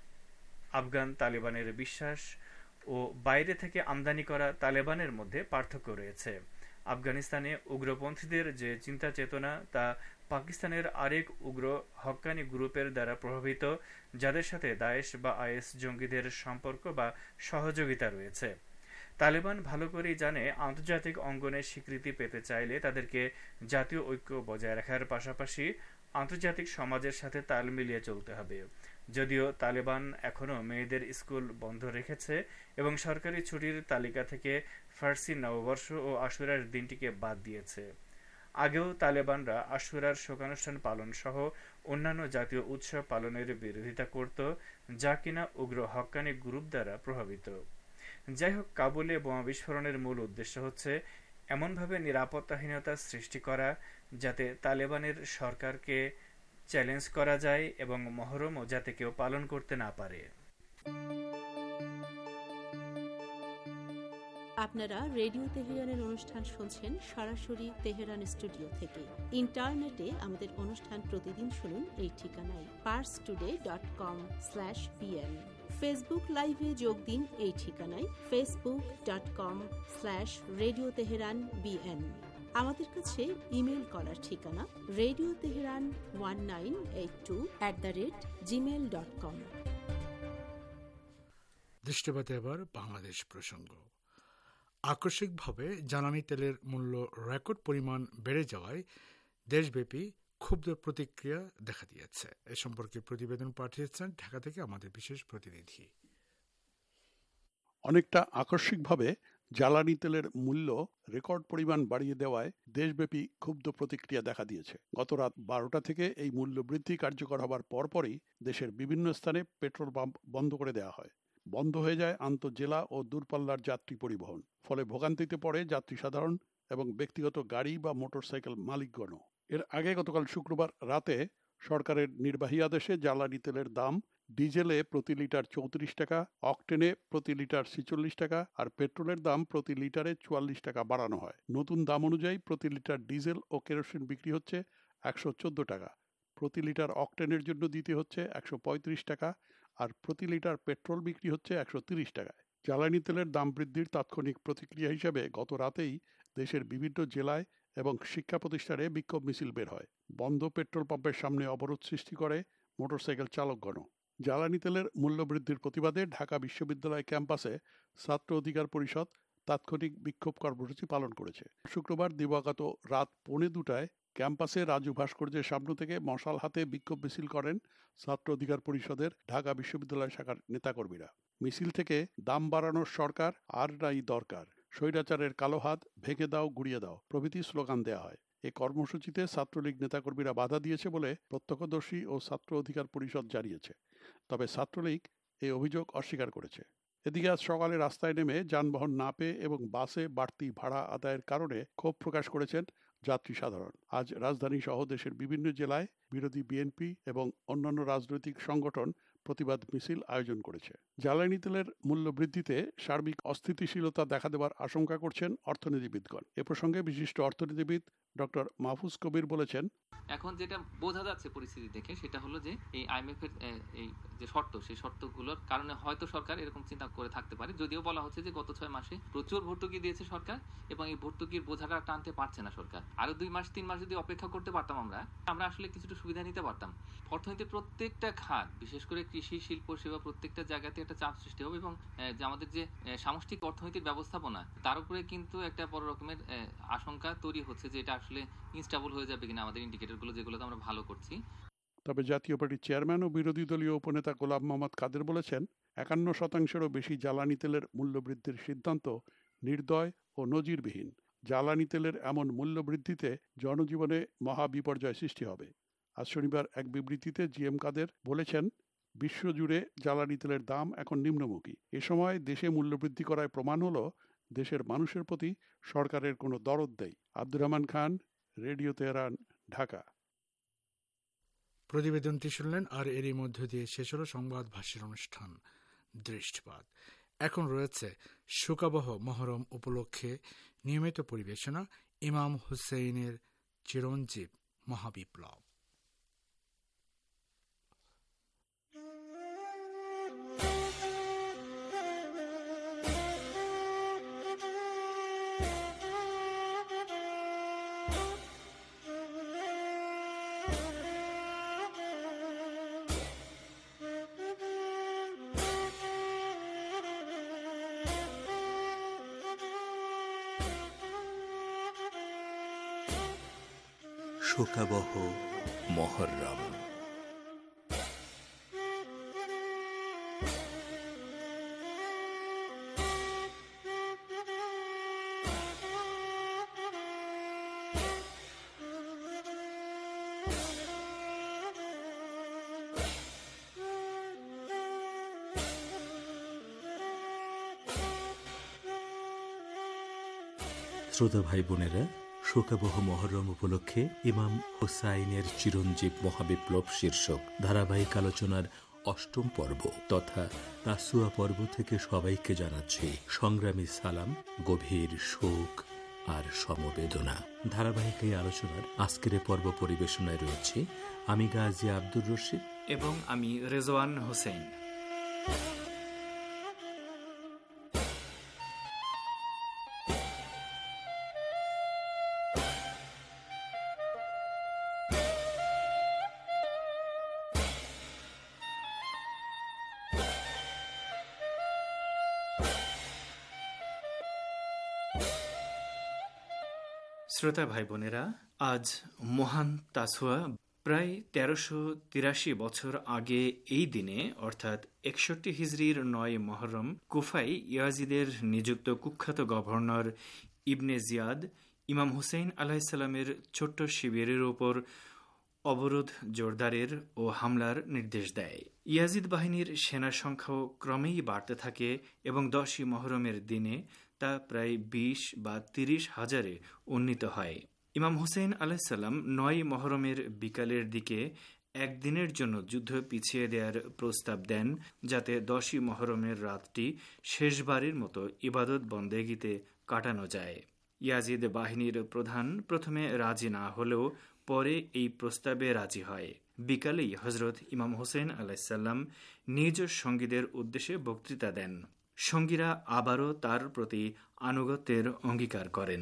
আফগান তালেবানের বিশ্বাস ও বাইরে থেকে আমদানি করা তালেবানের মধ্যে পার্থক্য রয়েছে। আফগানিস্তানে উগ্রপন্থীদের যে চিন্তা চেতনা তা পাকিস্তানের আরেক উগ্র হক্কানি গ্রুপের দ্বারা প্রভাবিত, যাদের সাথে দায়েশ বা আইএস জঙ্গিদের সম্পর্ক বা সহযোগিতা রয়েছে। তালেবান ভালো করেই জানে আন্তর্জাতিক অঙ্গনে স্বীকৃতি পেতে চাইলে তাদেরকে জাতীয় ঐক্য বজায় রাখার পাশাপাশি আন্তর্জাতিক সমাজের সাথে তাল মিলিয়ে চলতে হবে। যদিও তালেবান এখনও মেয়েদের স্কুল বন্ধ রেখেছে এবং সরকারি ছুটির তালিকা থেকে ফার্সি নববর্ষ ও আশুরার দিনটিকে বাদ দিয়েছে। আগেও তালেবানরা আশুরার শোকানুষ্ঠান পালন সহ অন্যান্য জাতীয় উৎসব পালনের বিরোধিতা করত, যা কিনা উগ্র হক্কানি গ্রুপ দ্বারা প্রভাবিত। যাই হোক, কাবুলে বোমা বিস্ফোরণের মূল উদ্দেশ্য হচ্ছে এমনভাবে নিরাপত্তাহীনতা সৃষ্টি করা যাতে তালেবানের সরকারকে চ্যালেঞ্জ করা যায় এবং মহরমও যাতে কেউ পালন করতে না পারে। আপনারা রেডিও তেহরানের অনুষ্ঠান শুনছেন সরাসরি তেহরান স্টুডিও থেকে। ইন্টারনেটে আমাদের অনুষ্ঠান প্রতিদিন শুনুন এই ঠিকানায় parstoday.com/bn। ফেসবুক লাইভে যোগ দিন এই ঠিকানায় facebook.com/রেডিও তেহরান BN। আমাদের কাছে ইমেল করার ঠিকানা radioteheran1982@gmail.com। দৃষ্টিপাতে এবার বাংলাদেশ প্রসঙ্গ। আকস্মিকভাবে জ্বালানি তেলের মূল্য রেকর্ড পরিমাণ বেড়ে যাওয়ায় দেশব্যাপী ক্ষুব্ধ প্রতিক্রিয়া দেখা দিয়েছে। এ সম্পর্কে প্রতিবেদন পাঠিয়েছেন ঢাকা থেকে আমাদের বিশেষ প্রতিনিধি। অনেকটা আকস্মিকভাবে জ্বালানি তেলের মূল্য রেকর্ড পরিমাণ বাড়িয়ে দেওয়ায় দেশব্যাপী ক্ষুব্ধ প্রতিক্রিয়া দেখা দিয়েছে। গত রাত 12টা থেকে এই মূল্য বৃদ্ধি কার্যকর হবার পরপরই দেশের বিভিন্ন স্থানে পেট্রোল পাম্প বন্ধ করে দেওয়া হয়। বন্ধ হয়ে যায় আন্তঃজেলা ও দূরপাল্লার যাত্রী পরিবহন। ফলে ভোগান্তিতে পড়ে যাত্রী সাধারণ এবং ব্যক্তিগত গাড়ি বা মোটরসাইকেল মালিকগণও। এর আগে গতকাল শুক্রবার রাতে সরকারের নির্বাহী আদেশে জ্বালানি তেলের দাম ডিজেলে প্রতি লিটার 34 টাকা, অকটেনে প্রতি লিটার 46 টাকা আর পেট্রোলের দাম প্রতি লিটারে 44 টাকা বাড়ানো হয়। নতুন দাম অনুযায়ী প্রতি লিটার ডিজেল ও কেরোসিন বিক্রি হচ্ছে 114 টাকা, প্রতি লিটার অকটেনের জন্য দিতে হচ্ছে 135 টাকা আর প্রতি লিটার পেট্রোল বিক্রি হচ্ছে 130 টাকায়। জ্বালানি তেলের দাম বৃদ্ধির তাৎক্ষণিক প্রতিক্রিয়া হিসেবে গত রাতেই দেশের বিভিন্ন জেলায় এবং শিক্ষা প্রতিষ্ঠানে বিক্ষোভ মিছিল বের হয়। বন্ধ পেট্রোল পাম্পের সামনে অবরোধ সৃষ্টি করে মোটরসাইকেল চালকগণ। জ্বালানি তেলের মূল্য বৃদ্ধির প্রতিবাদে ঢাকা বিশ্ববিদ্যালয় ক্যাম্পাসে ছাত্র অধিকার পরিষদ তাৎক্ষণিক বিক্ষোভ কর্মসূচি পালন করেছে। শুক্রবার দিবাগত রাত 1:45 ক্যাম্পাসে রাজু ভাস্কর্যের সামনে থেকে মশাল হাতে বিক্ষোভ মিছিল করেন ছাত্র অধিকার পরিষদের ঢাকা বিশ্ববিদ্যালয় শাখার নেতাকর্মীরা। মিছিল থেকে দাম বাড়ানোর সরকার আর নাই দরকার, স্বৈরাচারের কালো হাত ভেঙে দাও গুড়িয়ে দাও প্রভৃতি স্লোগান দেওয়া হয়। এই কর্মসূচিতে ছাত্রলীগ নেতাকর্মীরা বাধা দিয়েছে বলে প্রত্যক্ষদর্শী ও ছাত্র অধিকার পরিষদ জানিয়েছে। তবে ছাত্রলীগ এই অভিযোগ অস্বীকার করেছে। এদিকে আজ সকালে রাস্তায় নেমে যানবাহন না পেয়ে এবং বাসে বাড়তি ভাড়া আদায়ের কারণে ক্ষোভ প্রকাশ করেছেন যাত্রী সাধারণ। আজ রাজধানী সহ দেশের বিভিন্ন জেলায় বিরোধী বিএনপি এবং অন্যান্য রাজনৈতিক সংগঠন প্রতিবাদ মিছিল আয়োজন করেছে। জ্বালানি তেলের মূল্য বৃদ্ধিতে সার্বিক অস্থিতিশীলতা দেখা দেওয়ার আশঙ্কা করছেন অর্থনীতিবিদগণ। এ প্রসঙ্গে বিশিষ্ট অর্থনীতিবিদ ডক্টর মাহফুজ কবির বলেছেন, এখন যেটা বোঝা যাচ্ছে পরিস্থিতি দেখে সেটা হলো যে এই আইএমএফ এর এই যে শর্ত, সেই শর্তগুলোর কারণে হয়তো সরকার এরকম চিন্তা করে থাকতে পারে। যদিও বলা হচ্ছে যে গত 6 মাসে প্রচুর ভর্তুকি দিয়েছে সরকার এবং এই ভর্তুকির বোঝাটা টানতে পারছে না সরকার। আরো 2 মাস 3 মাস যদি অপেক্ষা করতে পারতাম আমরা আসলে কিছুটা সুবিধা নিতে পারতাম। অর্থনীতির প্রত্যেকটা খাত, বিশেষ করে কৃষি, শিল্প, সেবা প্রত্যেকটা জায়গাতে একটা চাপ সৃষ্টি হবে এবং আমাদের যে সামষ্টিক অর্থনীতির ব্যবস্থাপনা তার উপরে কিন্তু একটা বড় রকমের আশঙ্কা তৈরি হচ্ছে যে এটা আসলে ইনস্টেবল হয়ে যাবে কিনা আমাদের ইন্ডিকেটরগুলো যেগুলোতে আমরা ভালো করছি। তবে জাতীয় পার্টির চেয়ারম্যান ও বিরোধী দলীয় উপনেতা গোলাম মোহাম্মদ কাদের বলেছেন, 51%-এরও বেশি জ্বালানি তেলের মূল্য বৃদ্ধির সিদ্ধান্ত নির্দয় ও নজিরবিহীন। জ্বালানি তেলের এমন মূল্য বৃদ্ধিতে জনজীবনে মহা বিপর্যয় সৃষ্টি হবে। আজ শনিবার এক বিবৃতিতে জিএম কাদের বলেছেন, বিশ্বজুড়ে জ্বালানি তেলের দাম এখন নিম্নমুখী। এ সময় দেশে মূল্যবৃদ্ধি করায় প্রমাণ হলো দেশের মানুষের প্রতি সরকারের কোনো দরদ নেই। Abdur Rahman Khan, Radio Tehran, Dhaka. প্রতিবেদনটি শুনলেন আর এরই মধ্য দিয়ে শেষ হল সংবাদ ভাষ্যের অনুষ্ঠান দৃষ্টিপাত। এখন রয়েছে শোকাবহ মহরম উপলক্ষে নিয়মিত পরিবেশনা ইমাম হুসেইনের চিরঞ্জীব মহাবিপ্লব। শোকাবহ মহররম। শ্রোতা ভাই বোনেরা, শোকাবহ মহরম উপলক্ষে ইমাম হুসাইনের চিরঞ্জীব মহাবিপ্লব শীর্ষক ধারাবাহিক আলোচনার অষ্টম পর্ব তথা তাসুয়া পর্ব থেকে সবাইকে জানাচ্ছি সংগ্রামী সালাম, গভীর শোক আর সমবেদনা। ধারাবাহিক এই আলোচনার আজকের পর্ব পরিবেশনায় রয়েছে আমি গাজী আব্দুর রশিদ এবং আমি রেজওয়ান হোসেন। শ্রোতা ভাই বোনেরা, আজ মহান তাসুয়া। প্রায় 1383 বছর আগে এই দিনে অর্থাৎ 61 হিজরির 9 মহরম কুফাই ইয়াজিদের নিযুক্ত কুখ্যাত গভর্নর ইবনে জিয়াদ ইমাম হুসেইন আলাইহিসসালামের ছোট্ট শিবিরের উপর অবরোধ জোরদারের ও হামলার নির্দেশ দেয়। ইয়াজিদ বাহিনীর সেনা সংখ্যাও ক্রমেই বাড়তে থাকে এবং 10ই মহরমের দিনে তা প্রায় 20 বা 30 হাজারে উন্নীত হয়। ইমাম হুসেইন আলাইহিসসালাম 9 মহরমের বিকালের দিকে একদিনের জন্য যুদ্ধ পিছিয়ে দেওয়ার প্রস্তাব দেন, যাতে 10ই মহরমের রাতটি শেষবারের মতো ইবাদত বন্দেগীতে কাটানো যায়। ইয়াজিদ বাহিনীর প্রধান প্রথমে রাজি না হলেও পরে এই প্রস্তাবে রাজি হয়। বিকালেই হজরত ইমাম হুসেইন আলাইহিসসালাম নিজ সঙ্গীদের উদ্দেশ্যে বক্তৃতা দেন। সঙ্গীরা আবারও তার প্রতি আনুগত্যের অঙ্গীকার করেন।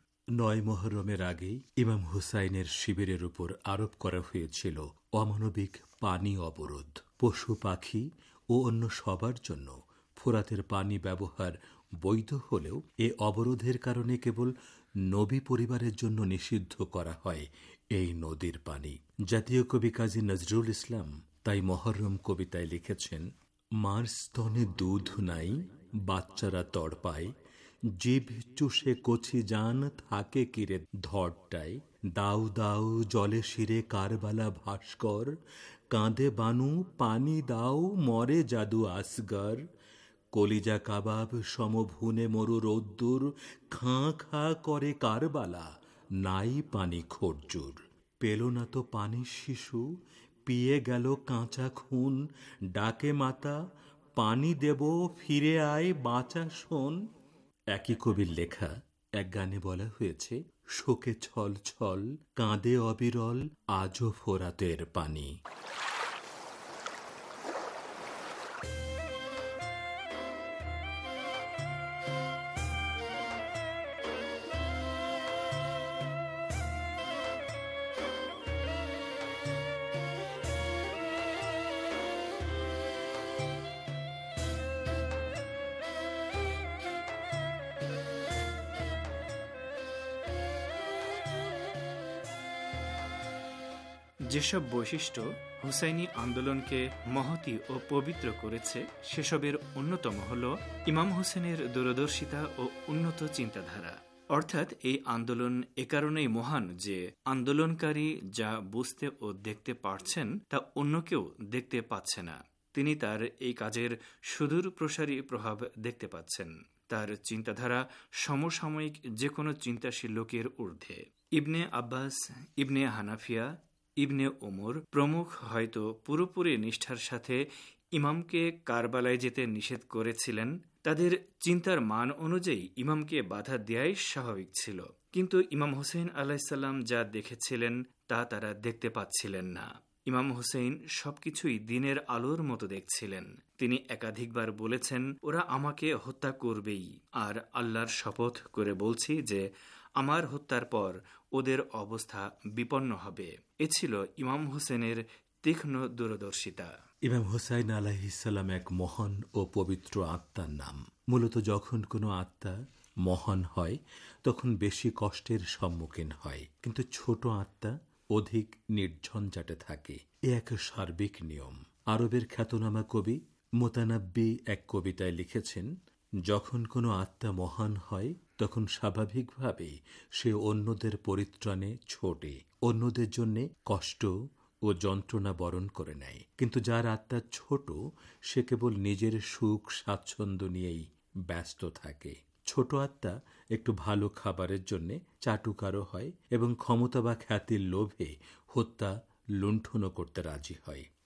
9 মহরমের আগেই ইমাম হুসাইনের শিবিরের উপর আরোপ করা হয়েছিল অমানবিক পানি অবরোধ। পশু পাখি ও অন্য সবার জন্য ফোরাতের পানি ব্যবহার বৈধ হলেও এ অবরোধের কারণে কেবল নবী পরিবারের জন্য নিষিদ্ধ করা হয় এই নদীর পানি। জাতীয় কবি কাজী নজরুল ইসলাম তাই মহরম কবিতায় লিখেছেন, মার স্তনে দুধ নাই, বাচ্চারা তড়পায়, জিভ চুষে কচি জান থাকে কিরে ধরটায়, দাও দাও জলে শিরে কারবালা ভাস্কর, কাঁদে বানু পানি দাও মরে জাদু আসগর, কলিজা কাবাব সমভুনে মরু রোদ্দুর, খাঁ খাঁ করে কারবালা নাই পানি খরজুর, পেল না তো পানির শিশু, পিয়ে গেল কাঁচা খুন, ডাকে মাতা পানি দেব ফিরে আয় বাঁচা শোন। একই কবির লেখা এক গানে বলা হয়েছে, শোকে ছল ছল কাঁদে অবিরল আজও ফোরাতের পানি। যেসব বৈশিষ্ট্য হুসাইনি আন্দোলনকে মহতী ও পবিত্র করেছে সেসবের অন্যতম হল ইমাম হোসেনের দূরদর্শিতা ও উন্নত চিন্তাধারা। অর্থাৎ এই আন্দোলন এ কারণেই মহান যে আন্দোলনকারী যা বুঝতে ও দেখতে পারছেন তা অন্য কেউ দেখতে পাচ্ছে না। তিনি তার এই কাজের সুদূর প্রসারী প্রভাব দেখতে পাচ্ছেন। তার চিন্তাধারা সমসাময়িক যে কোনো চিন্তাশীল লোকের ঊর্ধ্বে। ইবনে আব্বাস, ইবনে হানাফিয়া, ইবনে ওমর প্রমুখ হয়তো পুরোপুরি নিষ্ঠার সাথে ইমামকে কারবালায় যেতে নিষেধ করেছিলেন। তাদের চিন্তার মান অনুযায়ী ইমামকে বাধা দেয়াই স্বাভাবিক ছিল, কিন্তু ইমাম হুসেইন আলাইহিসসালাম যা দেখেছিলেন তা তারা দেখতে পাচ্ছিলেন না। ইমাম হুসেইন সবকিছুই দিনের আলোর মতো দেখছিলেন। তিনি একাধিকবার বলেছেন, ওরা আমাকে হত্যা করবেই, আর আল্লাহর শপথ করে বলছি যে আমার হত্যার পর ওদের অবস্থা বিপন্ন হবে। এ ছিল ইমাম হোসেনের তীক্ষ্ণ দূরদর্শিতা। ইমাম হুসাইন আলাইহিসসালাম এক মহান ও পবিত্র আত্মার নাম। মূলত যখন কোনো আত্মা মহান হয় তখন বেশি কষ্টের সম্মুখীন হয়, কিন্তু ছোট আত্মা অধিক নির্ঝঞ্ঝাটে থাকে। এ এক সার্বিক নিয়ম। আরবের খ্যাতনামা কবি মোতানাব্বি এক কবিতায় লিখেছেন, যখন কোনো আত্মা মহান হয় তখন স্বাভাবিকভাবেই সে অন্যদের পরিত্রাণে ছোটে, অন্যদের জন্যে কষ্ট ও যন্ত্রণা বরণ করে নেয়। কিন্তু যার আত্মা ছোট সে কেবল নিজের সুখ স্বাচ্ছন্দ্য নিয়েই ব্যস্ত থাকে। ছোট আত্মা একটু ভালো খাবারের জন্যে চাটুকারও হয় এবং ক্ষমতা বা খ্যাতির লোভে হত্যা লুণ্ঠনও করতে রাজি হয়।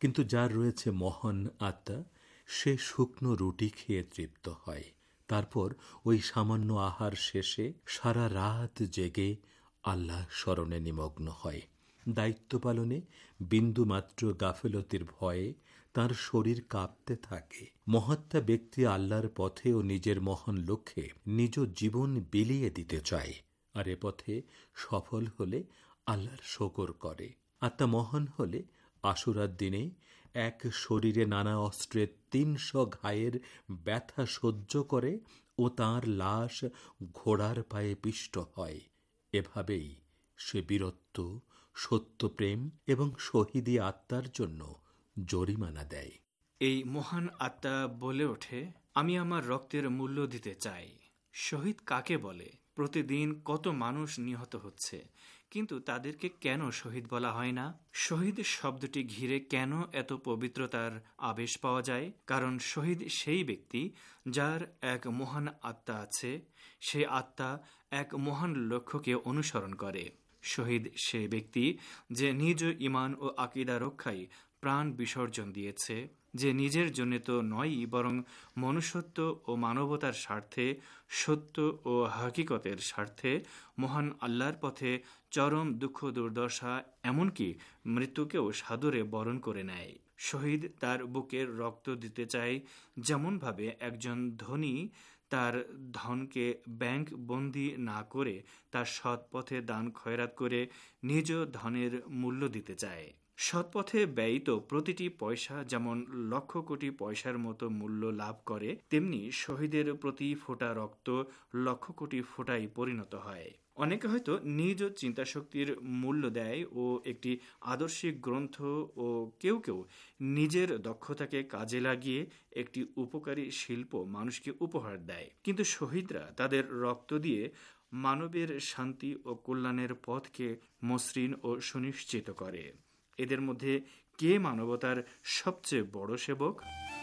কিন্তু যার রয়েছে মহান আত্মা, সে শুকনো রুটি খেয়ে তৃপ্ত হয়। তারপর ওই সামান্য আহার শেষে সারা রাত জেগে আল্লাহ স্মরণে নিমগ্ন হয়। দায়িত্ব পালনে বিন্দুমাত্র গাফেলতির ভয়ে তার শরীর কাঁপতে থাকে। মহাত্মা ব্যক্তি আল্লাহর পথে ও নিজের মহান লক্ষ্যে নিজ জীবন বিলিয়ে দিতে চায়, আর এ পথে সফল হলে আল্লাহর শকর করে। আত্মা মহান হলে আশুরার দিনে এক শরীরে নানা অস্ত্রের ৩০০ ঘায়ের ব্যথা সহ্য করে ও তাঁর লাশ ঘোড়ার পায়ে পিষ্ট হয়। এভাবেই সে বীরত্ব, সত্যপ্রেম এবং শহীদি আত্মার জন্য জরিমানা দেয়। এই মহান আত্মা বলে ওঠে, আমি আমার রক্তের মূল্য দিতে চাই। শহীদ কাকে বলে? প্রতিদিন কত মানুষ নিহত হচ্ছে, কিন্তু তাদেরকে কেন শহীদ বলা হয় না? শহীদ শব্দটি ঘিরে কেন এত পবিত্রতার আবেশ পাওয়া যায়? কারণ শহীদ সেই ব্যক্তি যার এক মহান আত্মা আছে। সেই আত্মা এক মহান লক্ষ্যকে অনুসরণ করে। শহীদ সেই ব্যক্তি যে নিজ ঈমান ও আকীদা রক্ষায় প্রাণ বিসর্জন দিয়েছে, যে নিজের জন্য তো নয়ই, বরং মনুষ্যত্ব ও মানবতার স্বার্থে, সত্য ও হাকিকতের স্বার্থে মহান আল্লাহর পথে চরম দুঃখ দুর্দশা, এমনকি মৃত্যুকেও সাদরে বরণ করে নেয়। শহীদ তার বুকের রক্ত দিতে চায়, যেমনভাবে একজন ধনী তার ধনকে ব্যাংক বন্দি না করে তার সৎ পথে দান খয়রাত করে নিজ ধনের মূল্য দিতে চায়। সৎপথে ব্যয়িত প্রতিটি পয়সা যেমন লক্ষ কোটি পয়সার মতো মূল্য লাভ করে, তেমনি শহীদের প্রতি ফোঁটা রক্ত লক্ষ কোটি ফোঁটায় পরিণত হয়। অনেকে হয়তো নিজ চিন্তাশক্তির মূল্য দেয় ও একটি আদর্শিক গ্রন্থ, ও কেউ কেউ নিজের দক্ষতাকে কাজে লাগিয়ে একটি উপকারী শিল্প মানুষকে উপহার দেয়। কিন্তু শহীদরা তাদের রক্ত দিয়ে মানবের শান্তি ও কল্যাণের পথকে মসৃণ ও সুনিশ্চিত করে। এদের মধ্যে কে মানবতার সবচেয়ে বড় সেবক?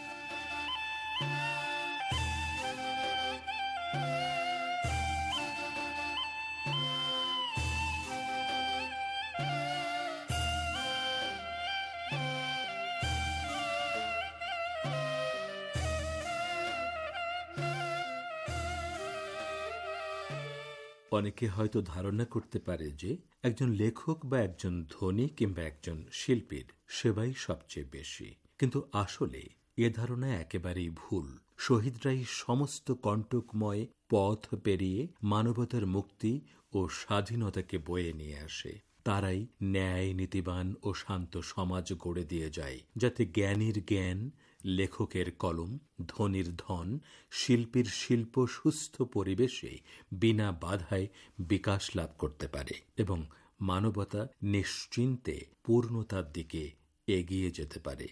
অনেকে হয়তো ধারণা করতে পারে যে একজন লেখক বা একজন ধনী কিংবা একজন শিল্পীর সেবাই সবচেয়ে বেশি, কিন্তু আসলে এ ধারণা একেবারেই ভুল। শহীদরাই সমস্ত কণ্টকময় পথ পেরিয়ে মানবতার মুক্তি ও স্বাধীনতাকে বয়ে নিয়ে আসে। তারাই ন্যায়, নীতিবান ও শান্ত সমাজ গড়ে দিয়ে যায়, যাতে জ্ঞানীর জ্ঞান, লেখকের কলম, ধনীর ধন, শিল্পীর শিল্প সুস্থ পরিবেশে বিনা বাধায় বিকাশ লাভ করতে পারে এবং মানবতা নিশ্চিন্তে পূর্ণতার দিকে এগিয়ে যেতে পারে।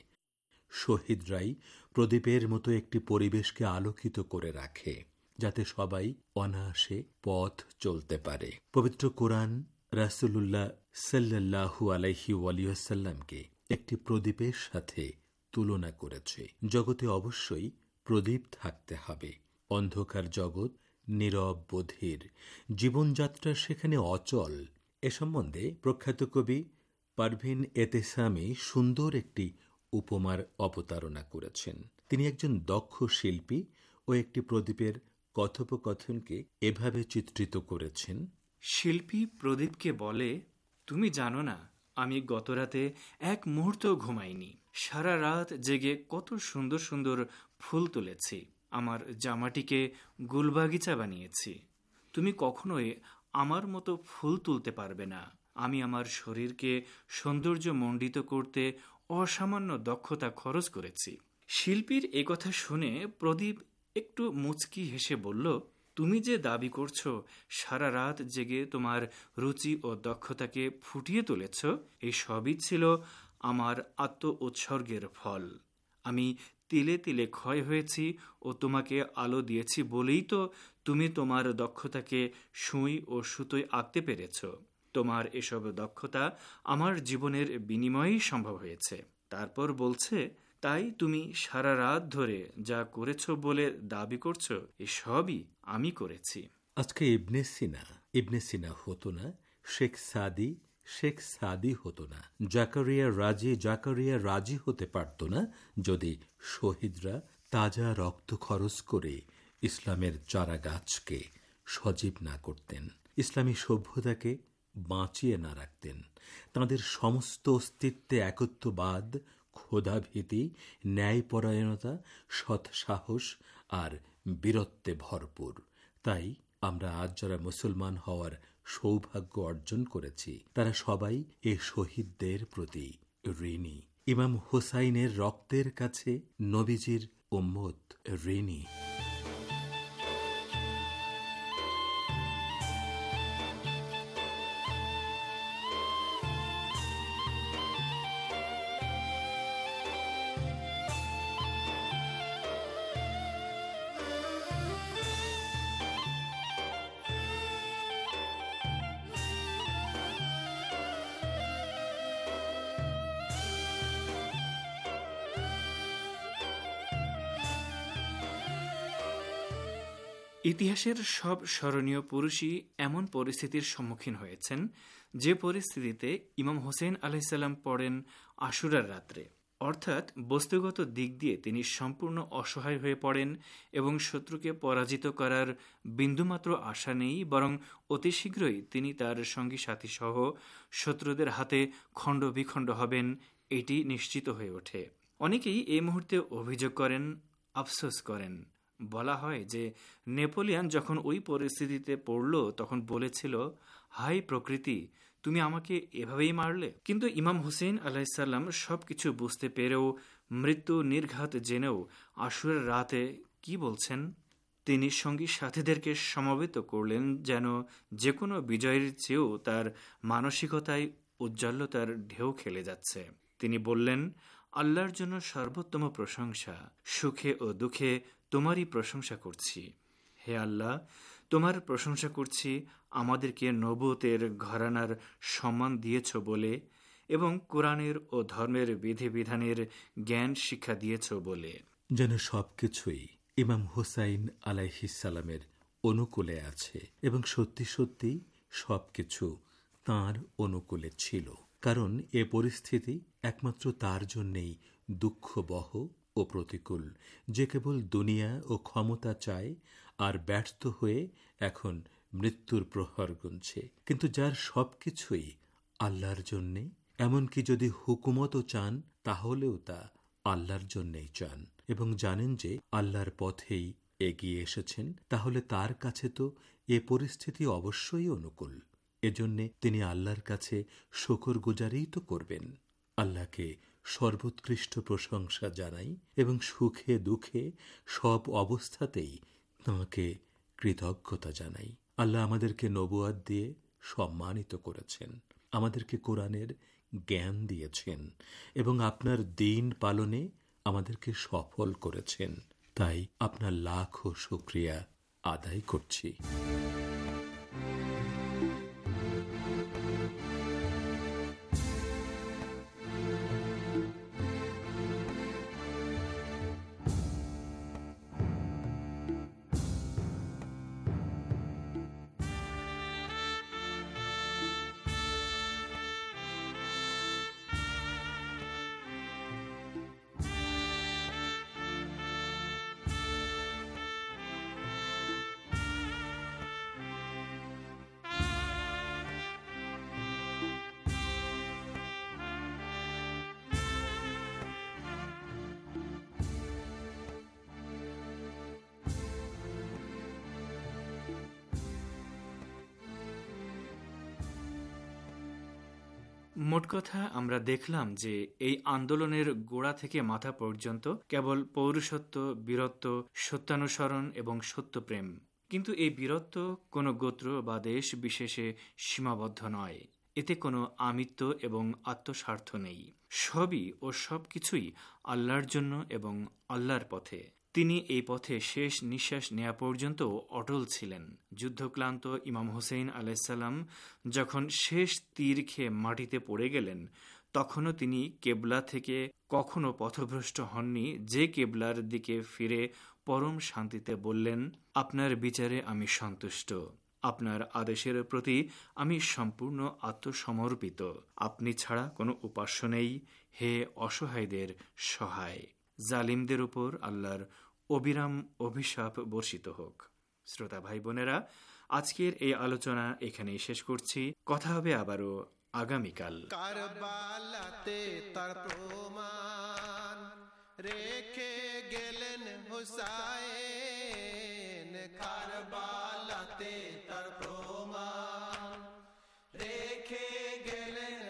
শহীদরাই প্রদীপের মতো একটি পরিবেশকে আলোকিত করে রাখে, যাতে সবাই অনায়াসে পথ চলতে পারে। পবিত্র কোরআন রাসূলুল্লাহ সাল্লাল্লাহু আলাইহি ওয়াসাল্লামকে একটি প্রদীপের সাথে তুলনা করেছে। জগতে অবশ্যই প্রদীপ থাকতে হবে। অন্ধকার জগৎ নীরব বধির, জীবনযাত্রা সেখানে অচল। এ সম্বন্ধে প্রখ্যাত কবি পারভিন এতেসামি সুন্দর একটি উপমার অবতারণা করেছেন। তিনি একজন দক্ষ শিল্পী ও একটি প্রদীপের কথোপকথনকে এভাবে চিত্রিত করেছেন। শিল্পী প্রদীপকে বলে, তুমি জানো না, আমি গতরাতে এক মুহূর্ত ঘুমাইনি। সারা রাত জেগে কত সুন্দর সুন্দর ফুল তুলেছি। আমার জামাটিকে গুলবাগিচা বানিয়েছি। তুমি কখনোই আমার মতো ফুল তুলতে পারবে না। আমি আমার শরীরকে সৌন্দর্যমণ্ডিত করতে অসামান্য দক্ষতা খরচ করেছি। শিল্পীর একথা শুনে প্রদীপ একটু মুচকি হেসে বলল, তুমি যে দাবি করছো সারা রাত জেগে তোমার রুচি ও দক্ষতাকে ফুটিয়ে তুলেছ, এই সবই ছিল আমার আত্ম উৎসর্গের ফল। আমি তিলে তিলে ক্ষয় হয়েছি ও তোমাকে আলো দিয়েছি বলেই তো তুমি তোমার দক্ষতাকে সুই ও সুতোয় আঁকতে পেরেছ। তোমার এসব দক্ষতা আমার জীবনের বিনিময়েই সম্ভব হয়েছে। তারপর বলছে, তাই তুমি সারা রাত ধরে যা করেছ বলে দাবি করছো, এসবই আমি করেছি। আজকে ইবনে সিনা হতো না, শেখ সাদি, শেখ সাদি হতো না, জাকারিয়া রাজি হতে পারত না যদি শহীদরা তাজা রক্ত খরচ করে ইসলামের চারা গাছকে সজীব না করতেন, ইসলামী সভ্যতাকে বাঁচিয়ে না রাখতেন। তাঁদের সমস্ত অস্তিত্বে একত্ববাদ, ক্ষোধাভীতি, ন্যায়পরায়ণতা, সৎ সাহস আর বীরত্বে ভরপুর। তাই আমরা আজ যারা মুসলমান হওয়ার সৌভাগ্য অর্জন করেছি, তারা সবাই এ শহীদদের প্রতি ঋণী। ইমাম হুসাইনের রক্তের কাছে নবীজির উম্মত ঋণী। ইতিহাসের সব স্মরণীয় পুরুষই এমন পরিস্থিতির সম্মুখীন হয়েছেন যে পরিস্থিতিতে ইমাম হোসেন আলাইহিসসালাম পড়েন আশুরার রাত্রে, অর্থাৎ বস্তুগত দিক দিয়ে তিনি সম্পূর্ণ অসহায় হয়ে পড়েন এবং শত্রুকে পরাজিত করার বিন্দুমাত্র আশা নেই, বরং অতি শীঘ্রই তিনি তার সঙ্গী সাথী সহ শত্রুদের হাতে খণ্ড বিখণ্ড হবেন, এটি নিশ্চিত হয়ে ওঠে। অনেকেই এই মুহূর্তে অভিযোগ করেন, আফসোস করেন। বলা হয় যে নেপোলিয়ন যখন ওই পরিস্থিতিতে পড়ল তখন বলেছিল, হাই প্রকৃতি, তুমি আমাকে এভাবেই মারলে। কিন্তু ইমাম হুসেইন আলাইহিসসালাম সবকিছু বুঝতে পেরেও, মৃত্যু নির্ঘাত জেনেও আশুরার রাতে কি বলছেন? তিনি সঙ্গী সাথীদেরকে সমবেত করলেন যেন যে কোনো বিজয়ের চেয়েও তার মানসিকতায় উজ্জ্বলতার ঢেউ খেলে যাচ্ছে। তিনি বললেন, আল্লাহর জন্য সর্বোত্তম প্রশংসা, সুখে ও দুঃখে তোমারই প্রশংসা করছি। হে আল্লাহ, তোমার প্রশংসা করছি আমাদেরকে নবুয়তের ঘরানার সম্মান দিয়েছ বলে এবং কোরআনের ও ধর্মের বিধিবিধানের জ্ঞান শিক্ষা দিয়েছ বলে। যেন সবকিছুই ইমাম হুসাইন আলাইহিসসালামের অনুকূলে আছে এবং সত্যি সত্যি সবকিছু তাঁর অনুকূলে ছিল, কারণ এ পরিস্থিতি একমাত্র তার জন্যেই দুঃখবহ ও প্রতিকূল, যে কেবল দুনিয়া ও ক্ষমতা চায় আর ব্যর্থ হয়ে এখন মৃত্যুর প্রহর গুনছে। কিন্তু যার সবকিছুই আল্লাহর জন্যে, এমনকি যদি হুকুমতও চান তাহলেও তা আল্লাহর জন্যেই চান এবং জানেন যে আল্লাহর পথেই এগিয়ে এসেছেন, তাহলে তার কাছে তো এ পরিস্থিতি অবশ্যই অনুকূল। এজন্যে তিনি আল্লাহর কাছে শুকরগুজারিই তো করবেন। আল্লাহকে সর্বোৎকৃষ্ট প্রশংসা জানাই এবং সুখে দুঃখে সব অবস্থাতেই তাঁকে কৃতজ্ঞতা জানাই। আল্লাহ আমাদেরকে নবুয়াত দিয়ে সম্মানিত করেছেন, আমাদেরকে কোরআনের জ্ঞান দিয়েছেন এবং আপনার দিন পালনে আমাদেরকে সফল করেছেন। তাই আপনার লাখো শুকরিয়া আদায় করছি। মোট কথা আমরা দেখলাম যে এই আন্দোলনের গোড়া থেকে মাথা পর্যন্ত কেবল পৌরুষত্ব, বীরত্ব, সত্যানুসরণ এবং সত্যপ্রেম। কিন্তু এই বীরত্ব কোনো গোত্র বা দেশ বিশেষে সীমাবদ্ধ নয়। এতে কোনো আমিত্ব এবং আত্মস্বার্থ নেই। সবই ও সবকিছুই আল্লাহর জন্য এবং আল্লাহর পথে। তিনি এই পথে শেষ নিঃশ্বাস নেওয়া পর্যন্ত অটল ছিলেন। যুদ্ধক্লান্ত ইমাম হুসেইন আলাইহিসসালাম যখন শেষ তীর খেয়ে মাটিতে পড়ে গেলেন, তখনও তিনি কেবলা থেকে কখনো পথভ্রষ্ট হননি, যে কেবলার দিকে ফিরে পরম শান্তিতে বললেন, আপনার বিচারে আমি সন্তুষ্ট। আপনার আদেশের প্রতি আমি সম্পূর্ণ আত্মসমর্পিত। আপনি ছাড়া কোনো উপাস্য নেই। হে অসহায়দের সহায়, জালিমদের উপর আল্লাহর অবিরাম অভিশাপ বর্ষিত হোক। শ্রোতা ভাই বোনেরা, আজকের এই আলোচনা এখানেই শেষ করছি। কথা হবে আবারও আগামীকাল। কারবালাতে তার প্রমাণ রেখে গেলেন হুসাইন, কারবালাতে তার প্রমাণ রেখে গেলেন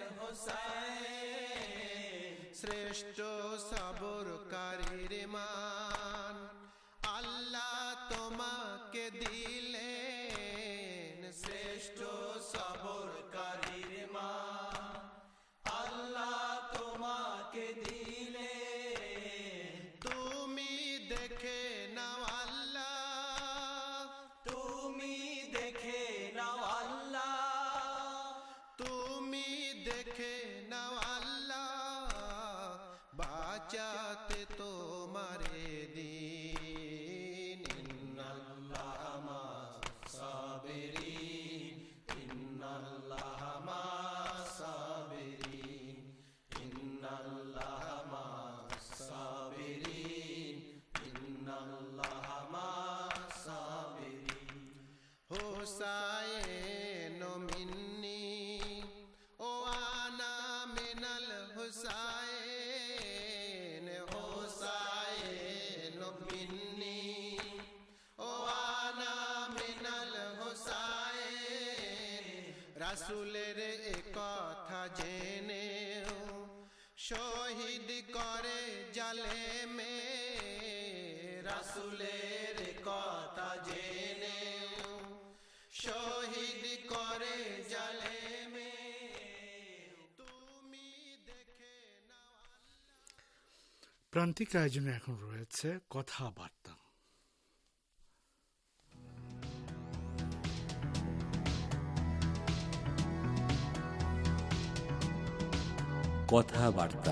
হুসাইন, শ্রেষ্ঠ সবরকারীর মান আল্লাহ তোমাকে দিলেন, শ্রেষ্ঠ সবরকারীর মান আল্লাহ তোমাকে দিলেন। তুমি দেখে নাও আল্লাহ, তুমি দেখে নাও আল্লাহ, তুমি দেখে নাও আল্লাহ, বাঁচাতে তোমারে দিন। ইন্নাল্লাহ মা'as সাবিরিন, ইন্নাল্লাহ মা'as সাবিরিন, ইন্নাল্লাহ মা'as সাবিরিন, ইন্নাল্লাহ মা'as সাবিরিন। হুসাইন মিন্নি ও আনা মিনাল হুসাইন, হুসাইন মিন্নি ও আনা মিনাল হুসাইন। রাসূলের কথা জেনেও শহীদ করে জালেমে, রাসূলের কথা জেনেও শহীদ করে জালেমে। তুমি দেখে নাও। প্রান্তিক আয়োজনে এখন রয়েছে কথাবার্তা। কথাবার্তা।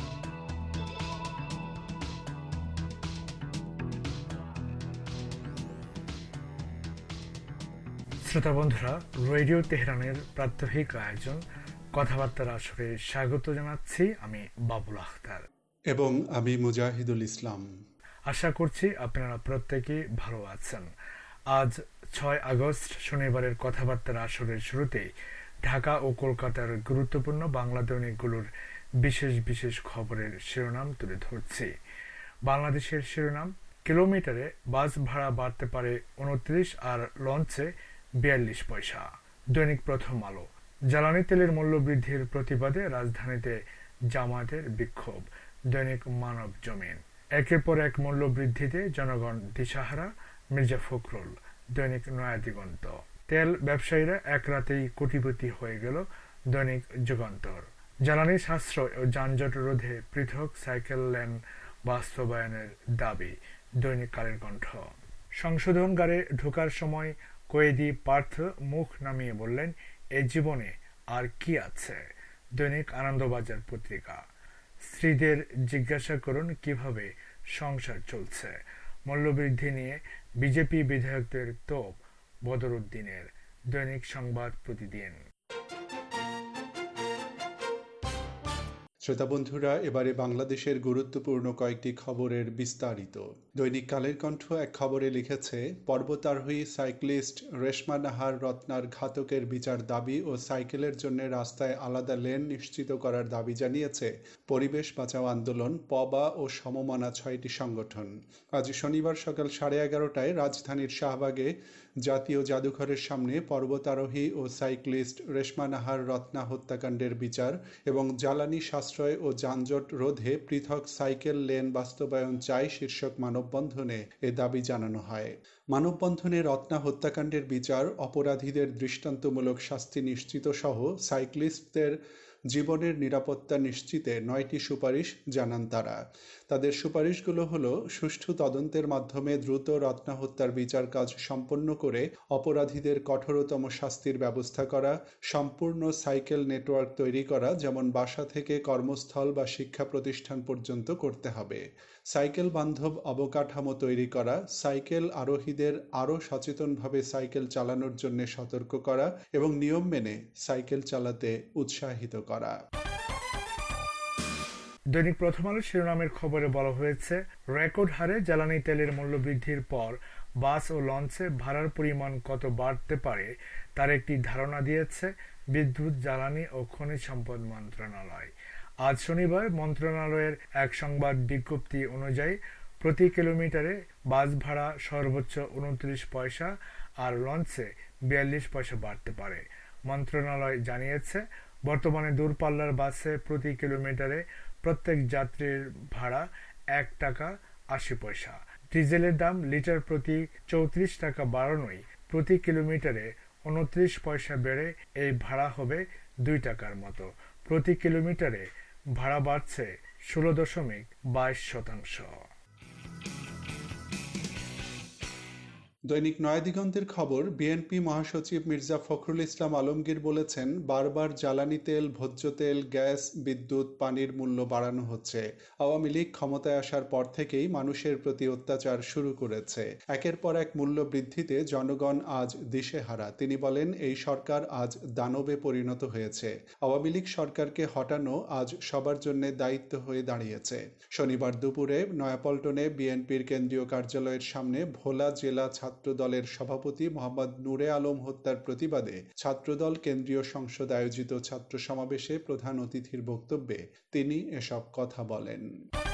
শ্রোতা বন্ধুরা, রেডিও তেহরানের প্রাত্যহিক আয়োজন কথাবার্তার আসরে স্বাগত জানাচ্ছি। আমি বাবুল আখতার এবং আমি মুজাহিদুল ইসলাম। আশা করছি আপনারা প্রত্যেকেই ভালো আছেন। আজ 6 আগস্ট শনিবারের কথাবার্তার আসরের শুরুতেই ঢাকা ও কলকাতার গুরুত্বপূর্ণ বাংলা দৈনিকগুলোর বিশেষ বিশেষ খবরের শিরোনাম তুলে ধরছি। বাংলাদেশের শিরোনাম: কিলোমিটারে বাস ভাড়া বাড়তে পারে 29 আর লঞ্চে 42 পয়সা। দৈনিক প্রথম আলো: জ্বালানি তেলের মূল্য বৃদ্ধির প্রতিবাদে রাজধানীতে জামায়াতের বিক্ষোভ। দৈনিক মানব জমিন: একের পর এক মূল্য বৃদ্ধিতে জনগণ দিশাহারা, মির্জা ফখরুল। দৈনিক নয়া দিগন্ত: তেল ব্যবসায়ীরা এক রাতেই কোটিপতি হয়ে গেল। দৈনিক যুগান্তর: জ্বালানি সাশ্রয় ও যানজট রোধে পৃথক সাইকেল লেন বাস্তবায়নের দাবি। দৈনিক কালের কণ্ঠ: সংশোধনাগারে ঢোকার সময় কয়েদি পার্থ মুখ নামিয়ে বললেন, এ জীবনে আর কি আছে। দৈনিক আনন্দবাজার পত্রিকা: স্ত্রীদের জিজ্ঞাসা করুন কিভাবে সংসার চলছে। মূল্যবৃদ্ধি নিয়ে বিজেপি বিধায়কদের তোপ বদরুদ্দিনের। দৈনিক সংবাদ প্রতিদিন। শ্রোতা বন্ধুরা, এবারে বাংলাদেশের গুরুত্বপূর্ণ কয়েকটি খবরের বিস্তারিত। দৈনিক কালের কণ্ঠ এক খবরে লিখেছে, পর্বতারোহী সাইক্লিস্ট রেশমা নাহার রত্নার ঘাতকের বিচার দাবি ও সাইকেলের জন্য রাস্তায় আলাদা লেন নিশ্চিত করার দাবি জানিয়েছে পরিবেশ বাঁচাও আন্দোলন, পবা ও সমমনা 6টি সংগঠন। আজ শনিবার সকাল 11:30টায় রাজধানীর শাহবাগে জাতীয় জাদুঘরের সামনে পর্বতারোহী ও সাইক্লিস্ট রেশমা নাহার রত্না হত্যাকাণ্ডের বিচার এবং জ্বালানি সাশ্রয় ও যানজট রোধে পৃথক সাইকেল লেন বাস্তবায়ন চাই শীর্ষক মানববন্ধনে এ দাবি জানানো হয়। মানববন্ধনে রত্না হত্যাকাণ্ডের বিচার, অপরাধীদের দৃষ্টান্তমূলক শাস্তি নিশ্চিত সহ সাইক্লিস্টদের জীবনের নিরাপত্তা নিশ্চিতে 9টি সুপারিশ জানান তারা। তাদের সুপারিশগুলো হলো সুষ্ঠু তদন্তের মাধ্যমে দ্রুত রত্না হত্যার বিচার কাজ সম্পন্ন করে অপরাধীদের কঠোরতম শাস্তির ব্যবস্থা করা, সম্পূর্ণ সাইকেল নেটওয়ার্ক তৈরি করা, যেমন বাসা থেকে কর্মস্থল বা শিক্ষা প্রতিষ্ঠান পর্যন্ত করতে হবে, সাইকেল বান্ধব অবকাঠামো তৈরি করা, সাইকেল আরোহীদের আরও সচেতনভাবে সাইকেল চালানোর জন্য সতর্ক করা এবং নিয়ম মেনে সাইকেল চালাতে উৎসাহিত করা। দৈনিক প্রথম আলো শিরোনামের খবরে বলা হয়েছে, রেকর্ড হারে জ্বালানি তেলের মূল্য বৃদ্ধির পর বাস ও লঞ্চে ভাড়ার পরিমাণ কত বাড়তে পারে তার একটি ধারণা দিয়েছে বিদ্যুৎ, জ্বালানি ও খনিজ সম্পদ মন্ত্রণালয়। আজ শনিবার মন্ত্রণালয়ের এক সংবাদ বিজ্ঞপ্তি অনুযায়ী প্রতি কিলোমিটারে বাস ভাড়া সর্বোচ্চ 29 পয়সা আর লঞ্চে 42 পয়সা বাড়তে পারে। মন্ত্রণালয় জানিয়েছে, বর্তমানে দূরপাল্লার বাসে প্রতি কিলোমিটারে প্রত্যেক যাত্রীর ভাড়া 1 টাকা 80 পয়সা। ডিজেলের দাম লিটার প্রতি 34 টাকা বাড়ানোয় প্রতি কিলোমিটারে 29 পয়সা বেড়ে এই ভাড়া হবে 2 টাকার মতো। প্রতি কিলোমিটারে ভাড়া বাড়ছে 16.22%। দৈনিক নয়াদিগন্তের খবর, বিএনপি মহাসচিব মির্জা ফখরুল ইসলাম আলমগীর বলেছেন, বারবার জ্বালানি তেল, ভোজ্য তেল, গ্যাস, বিদ্যুৎ, পানির মূল্য বাড়ানো হচ্ছে। আওয়ামী লীগ ক্ষমতায় আসার পর থেকেই মানুষের প্রতি অত্যাচার শুরু করেছে। একের পর এক মূল্য বৃদ্ধিতে জনগণ আজ দিশেহারা। তিনি বলেন, এই সরকার আজ দানবে পরিণত হয়েছে। আওয়ামী লীগ সরকারকে হটানো আজ সবার জন্য দায়িত্ব হয়ে দাঁড়িয়েছে। শনিবার দুপুরে নয়াপল্টনে বিএনপির কেন্দ্রীয় কার্যালয়ের সামনে ভোলা জেলা ছাত্র দলের সভাপতি মোহাম্মদ নূরে আলম হত্যার প্রতিবাদে ছাত্রদল কেন্দ্রীয় সংসদ আয়োজিত ছাত্র সমাবেশে প্রধান অতিথির বক্তব্যে তিনি এসব কথা বলেন।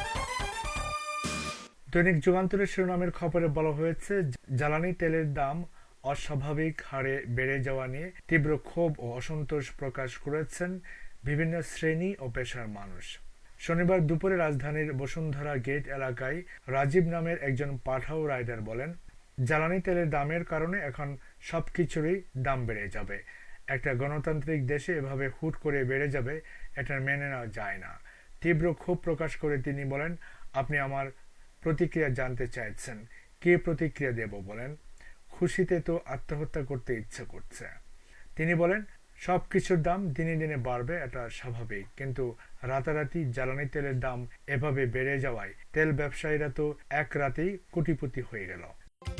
দৈনিক যুগান্তরের শিরোনামের খবরে বলা হয়েছে, জ্বালানি তেলের দাম অস্বাভাবিক হারে বেড়ে যাওয়া নিয়ে তীব্র ক্ষোভ ও অসন্তোষ প্রকাশ করেছেন বিভিন্ন শ্রেণী ও পেশার মানুষ। শনিবার দুপুরে রাজধানীর বসুন্ধরা গেট এলাকায় রাজীব নামের একজন পাঠাও রাইডার বলেন, জ্বালানি তেলের দামের কারণে এখন সবকিছুরই দাম বেড়ে যাবে। একটা গণতান্ত্রিক দেশে এভাবে হুট করে বেড়ে যাবে, এটা মেনে নেওয়া যায় না। তীব্র ক্ষোভ প্রকাশ করে তিনি বলেন, আপনি আমার প্রতিক্রিয়া জানতে চাইছেন, কি প্রতিক্রিয়া দেব বলেন? খুশিতে তো আত্মহত্যা করতে ইচ্ছে করছে। তিনি বলেন, সবকিছুর দাম দিনে দিনে বাড়বে, এটা স্বাভাবিক, কিন্তু রাতারাতি জ্বালানি তেলের দাম এভাবে বেড়ে যাওয়ায় তেল ব্যবসায়ীরা তো এক রাতেই কোটিপতি হয়ে গেল।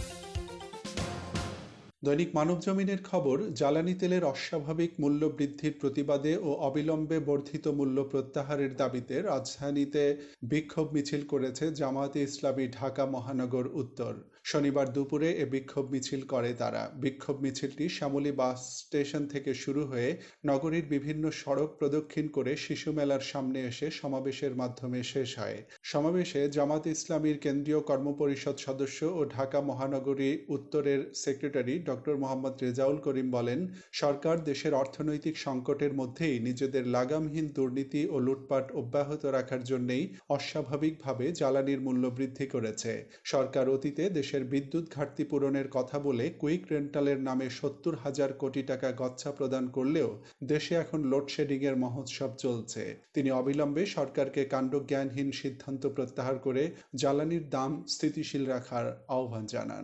দৈনিক মানবজমিনের খবর, জ্বালানি তেলের অস্বাভাবিক মূল্য বৃদ্ধির প্রতিবাদে ও অবিলম্বে বর্ধিত মূল্য প্রত্যাহারের দাবিতে রাজধানীতে বিক্ষোভ মিছিল করেছে জামায়াতে ইসলামী ঢাকা মহানগর উত্তর। শনিবার দুপুরে এ বিক্ষোভ মিছিল করে তারা। বিক্ষোভ মিছিলটি শ্যামলী বাস স্টেশন থেকে শুরু হয়ে নগরীর বিভিন্ন সড়ক প্রদক্ষিণ করে শিশু মেলার সামনে এসে সমাবেশের মাধ্যমে শেষ হয়। সমাবেশে জামায়াতে ইসলামীর কেন্দ্রীয় কর্মপরিষদ সদস্য ও ঢাকা মহানগরী উত্তরের সেক্রেটারি ডক্টর মোহাম্মদ রেজাউল করিম বলেন, সরকার দেশের অর্থনৈতিক সংকটের মধ্যেই নিজেদের লাগামহীন দুর্নীতি ও লুটপাট অব্যাহত রাখার জন্যই অস্বাভাবিকভাবে জ্বালানির মূল্য বৃদ্ধি করেছে। সরকার অতীতে দেশের বিদ্যুৎ ঘাটতি পূরণের কথা বলে কুইক রেন্টালের নামে 70,000 কোটি টাকা গচ্ছা প্রদান করলেও দেশে এখন লোডশেডিং এর মহোৎসব চলছে। তিনি অবিলম্বে সরকারকে কাণ্ডজ্ঞানহীন সিদ্ধান্ত প্রত্যাহার করে জ্বালানির দাম স্থিতিশীল রাখার আহ্বান জানান।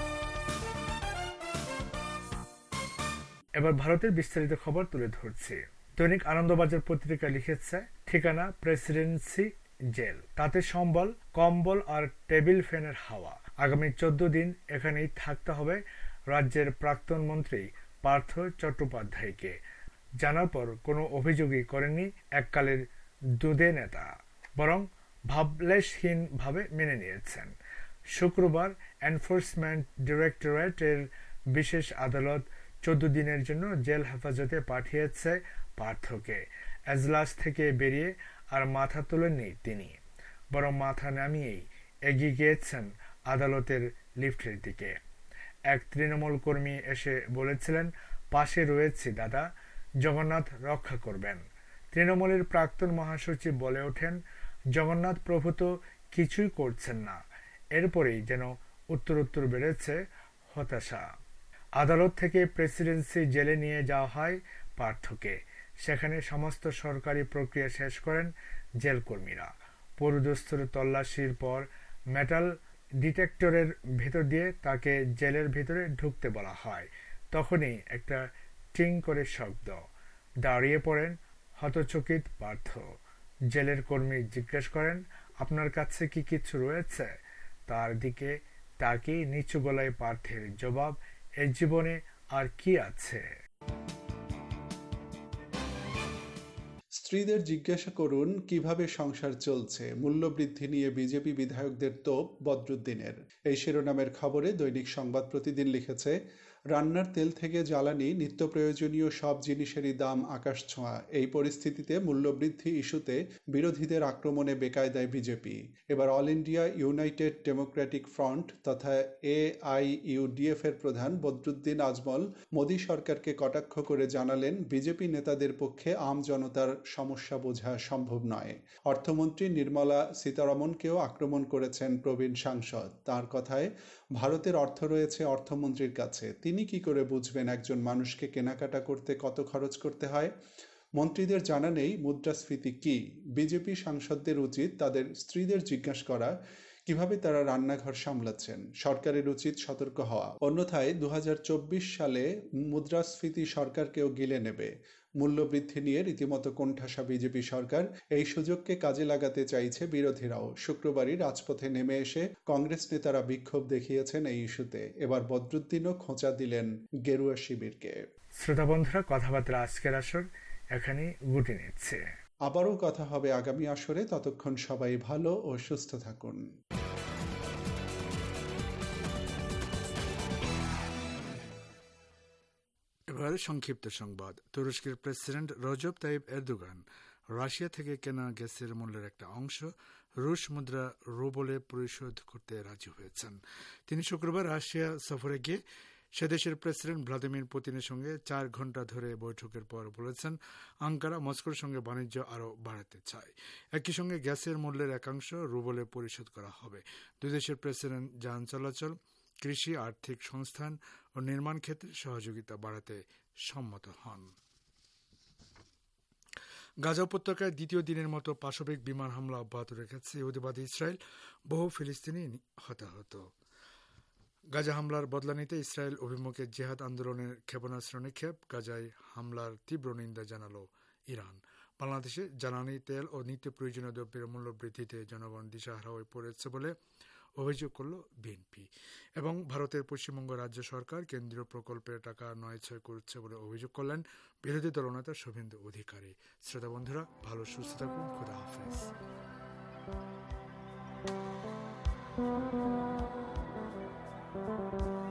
এবার ভারতের বিস্তারিত খবর তুলে ধরছি। দৈনিক আনন্দবাজার পত্রিকা লিখেছে, ঠিকানা প্রেসিডেন্সি জেল, তাতে সম্বল, কম্বল আর টেবিল ফ্যানের হাওয়া। আগামী 14 দিন এখানেই থাকতে হবে রাজ্যের প্রাক্তন মন্ত্রী পার্থ চট্টোপাধ্যায়কে। জানার পর কোনো অভিযোগই করেননি এককালের দুদে নেতা, বরং ভাবলেশহীনভাবে মেনে নিয়েছেন। শুক্রবার এনফোর্সমেন্ট ডিরেক্টরেটের বিশেষ আদালত 14 দিনের জন্য জেল হেফাজতে পাঠিয়েছে পার্থকে। এজলাস থেকে বেরিয়ে আর মাথা তোলেননি তিনি, বরং মাথা নামিয়েই এগিয়ে গিয়েছেন আদালতের লিফটের দিকে। এক তৃণমূল কর্মী এসে বলেছিলেন, পাশে রয়েছি দাদা, জগন্নাথ রক্ষা করবেন। তৃণমূলের প্রাক্তন মহাসচিব বলে ওঠেন, জগন্নাথ প্রভু তো কিছুই করছেন না। এরপরেই যেন উত্তর বেড়েছে হতাশা। আদালত থেকে প্রেসিডেন্সি জেলে নিয়ে যাওয়া হয় পার্থকে। সেখানে সমস্ত সরকারি প্রক্রিয়া শেষ করেন জেল কর্মীরা। পুরোদস্তুর তল্লাশির পর মেটাল ডিটেক্টরের ভেতর দিয়ে তাকে জেলের ভেতরে ঢুকতে বলা হয়। তখনই একটা টিং করে শব্দ। দাঁড়িয়ে পড়েন হতচকিত পার্থ। জেলের কর্মী জিজ্ঞেস করেন, আপনার কাছে কি কিছু রয়েছে? তার দিকে তাকিয়ে নিচু গলায় পার্থের জবাব, এই জীবনে আর কি আছে? স্ত্রীদের জিজ্ঞাসা করুন কিভাবে সংসার চলছে। মূল্যবৃদ্ধি নিয়ে বিজেপি বিধায়কদের তোপ বদরুদ্দিনের। এই শিরোনামের খবরে দৈনিক সংবাদ প্রতিদিন লিখেছে, রান্নার তেল থেকে জ্বালানি নিত্য প্রয়োজনীয় সব জিনিসেরই দাম আকাশছোঁয়া। এই পরিস্থিতিতে মূল্যবৃদ্ধি ইস্যুতে বিরোধীদের আক্রমণে বেকায়দায় বিজেপি। এবার All India United Democratic Front তথা AIUDF এর প্রধান বদরুদ্দিন আজমল মোদী সরকারকে কটাক্ষ করে জানালেন, বিজেপি নেতাদের পক্ষে আম জনতার সমস্যা বোঝা সম্ভব নয়। অর্থমন্ত্রী নির্মলা সীতারমণকেও আক্রমণ করেছেন প্রবীণ সাংসদ। তার কথায়, ভারতের অর্থ রয়েছে অর্থমন্ত্রীর কাছে, তিনি কি করে বুঝবেন একজন মানুষকে কেনাকাটা করতে কত খরচ করতে হয়? মন্ত্রীদের জানা নেই মুদ্রাস্ফীতি কি। বিজেপি সাংসদদের উচিত তাদের স্ত্রীদের জিজ্ঞাসা করা কিভাবে তারা রান্নাঘর সামলাচ্ছেন। সরকারের উচিত সতর্ক হওয়া, অন্যথায় 2024 সালে মুদ্রাস্ফীতি সরকারকেও গিলে নেবে। মূল্যবৃদ্ধি নিয়ে রীতিমতো কোণঠাসা বিজেপি সরকার, এই সুযোগকে কাজে লাগাতে চাইছে বিরোধীরাও। শুক্রবারই রাজপথে নেমে এসে কংগ্রেস নেতারা বিক্ষোভ দেখিয়েছেন এই ইস্যুতে। এবার বদরুদ্দিনও খোঁচা দিলেন গেরুয়া শিবিরকে। শ্রোতা বন্ধুরা, কথাবার্তা আজকের আসর এখানে গুটি নিচ্ছে। আবারও কথা হবে আগামী আসরে। ততক্ষণ সবাই ভালো ও সুস্থ থাকুন। এবার সংক্ষিপ্ত সংবাদ। তুরস্কের president Recep Tayyip Erdogan Russia থেকে কেনা গ্যাসের মূল্যের একটা অংশ রুশ মুদ্রা রুবলে পরিশোধ করতে রাজি হয়েছেন। তিনি শুক্রবার রাশিয়া সফরে গিয়ে সে দেশের প্রেসিডেন্ট ভ্লাদিমির পুতিনের সঙ্গে 4 ঘণ্টা ধরে বৈঠকের পর বলেছেন, আঙ্কারা মস্কোর সঙ্গে বাণিজ্য আরও বাড়াতে চায়। একই সঙ্গে গ্যাসের মূল্যের একাংশ রুবলে পরিশোধ করা হবে। দুই দেশের প্রেসিডেন্ট যান চলাচল, কৃষি, আর্থিক সংস্থান ও নির্মাণ ক্ষেত্রে সহযোগিতা বাড়াতে সম্মত হন। গাজা উপত্যকায় দ্বিতীয় দিনের মতো পাশবিক বিমান হামলা অব্যাহত রেখেছে ইহুদিবাদী ইসরায়েল। বহু ফিলিস্তিনি হতাহত। গাজা হামলার বদলা নিতে ইসরায়েল অভিমুখে জেহাদ আন্দোলনের ক্ষেপণাস্ত্র নিক্ষেপ। গাজায় হামলার তীব্র নিন্দা জানালো ইরান। বাংলাদেশে জ্বালানি তেল ও নিত্য প্রয়োজনীয় দ্রব্যের মূল্য বৃদ্ধিতে জনগণ দিশাহারা হয়ে পড়েছে বলে অভিযোগ করল বিএনপি। এবং ভারতের পশ্চিমবঙ্গ রাজ্য সরকার কেন্দ্রীয় প্রকল্পের টাকা নয়-ছয় করছে বলে অভিযোগ করলেন বিরোধী দলনেতা শুভেন্দু অধিকারী। শ্রোতা বন্ধুরা, ভালো সুস্থ থাকুন। খোদা হাফেজ।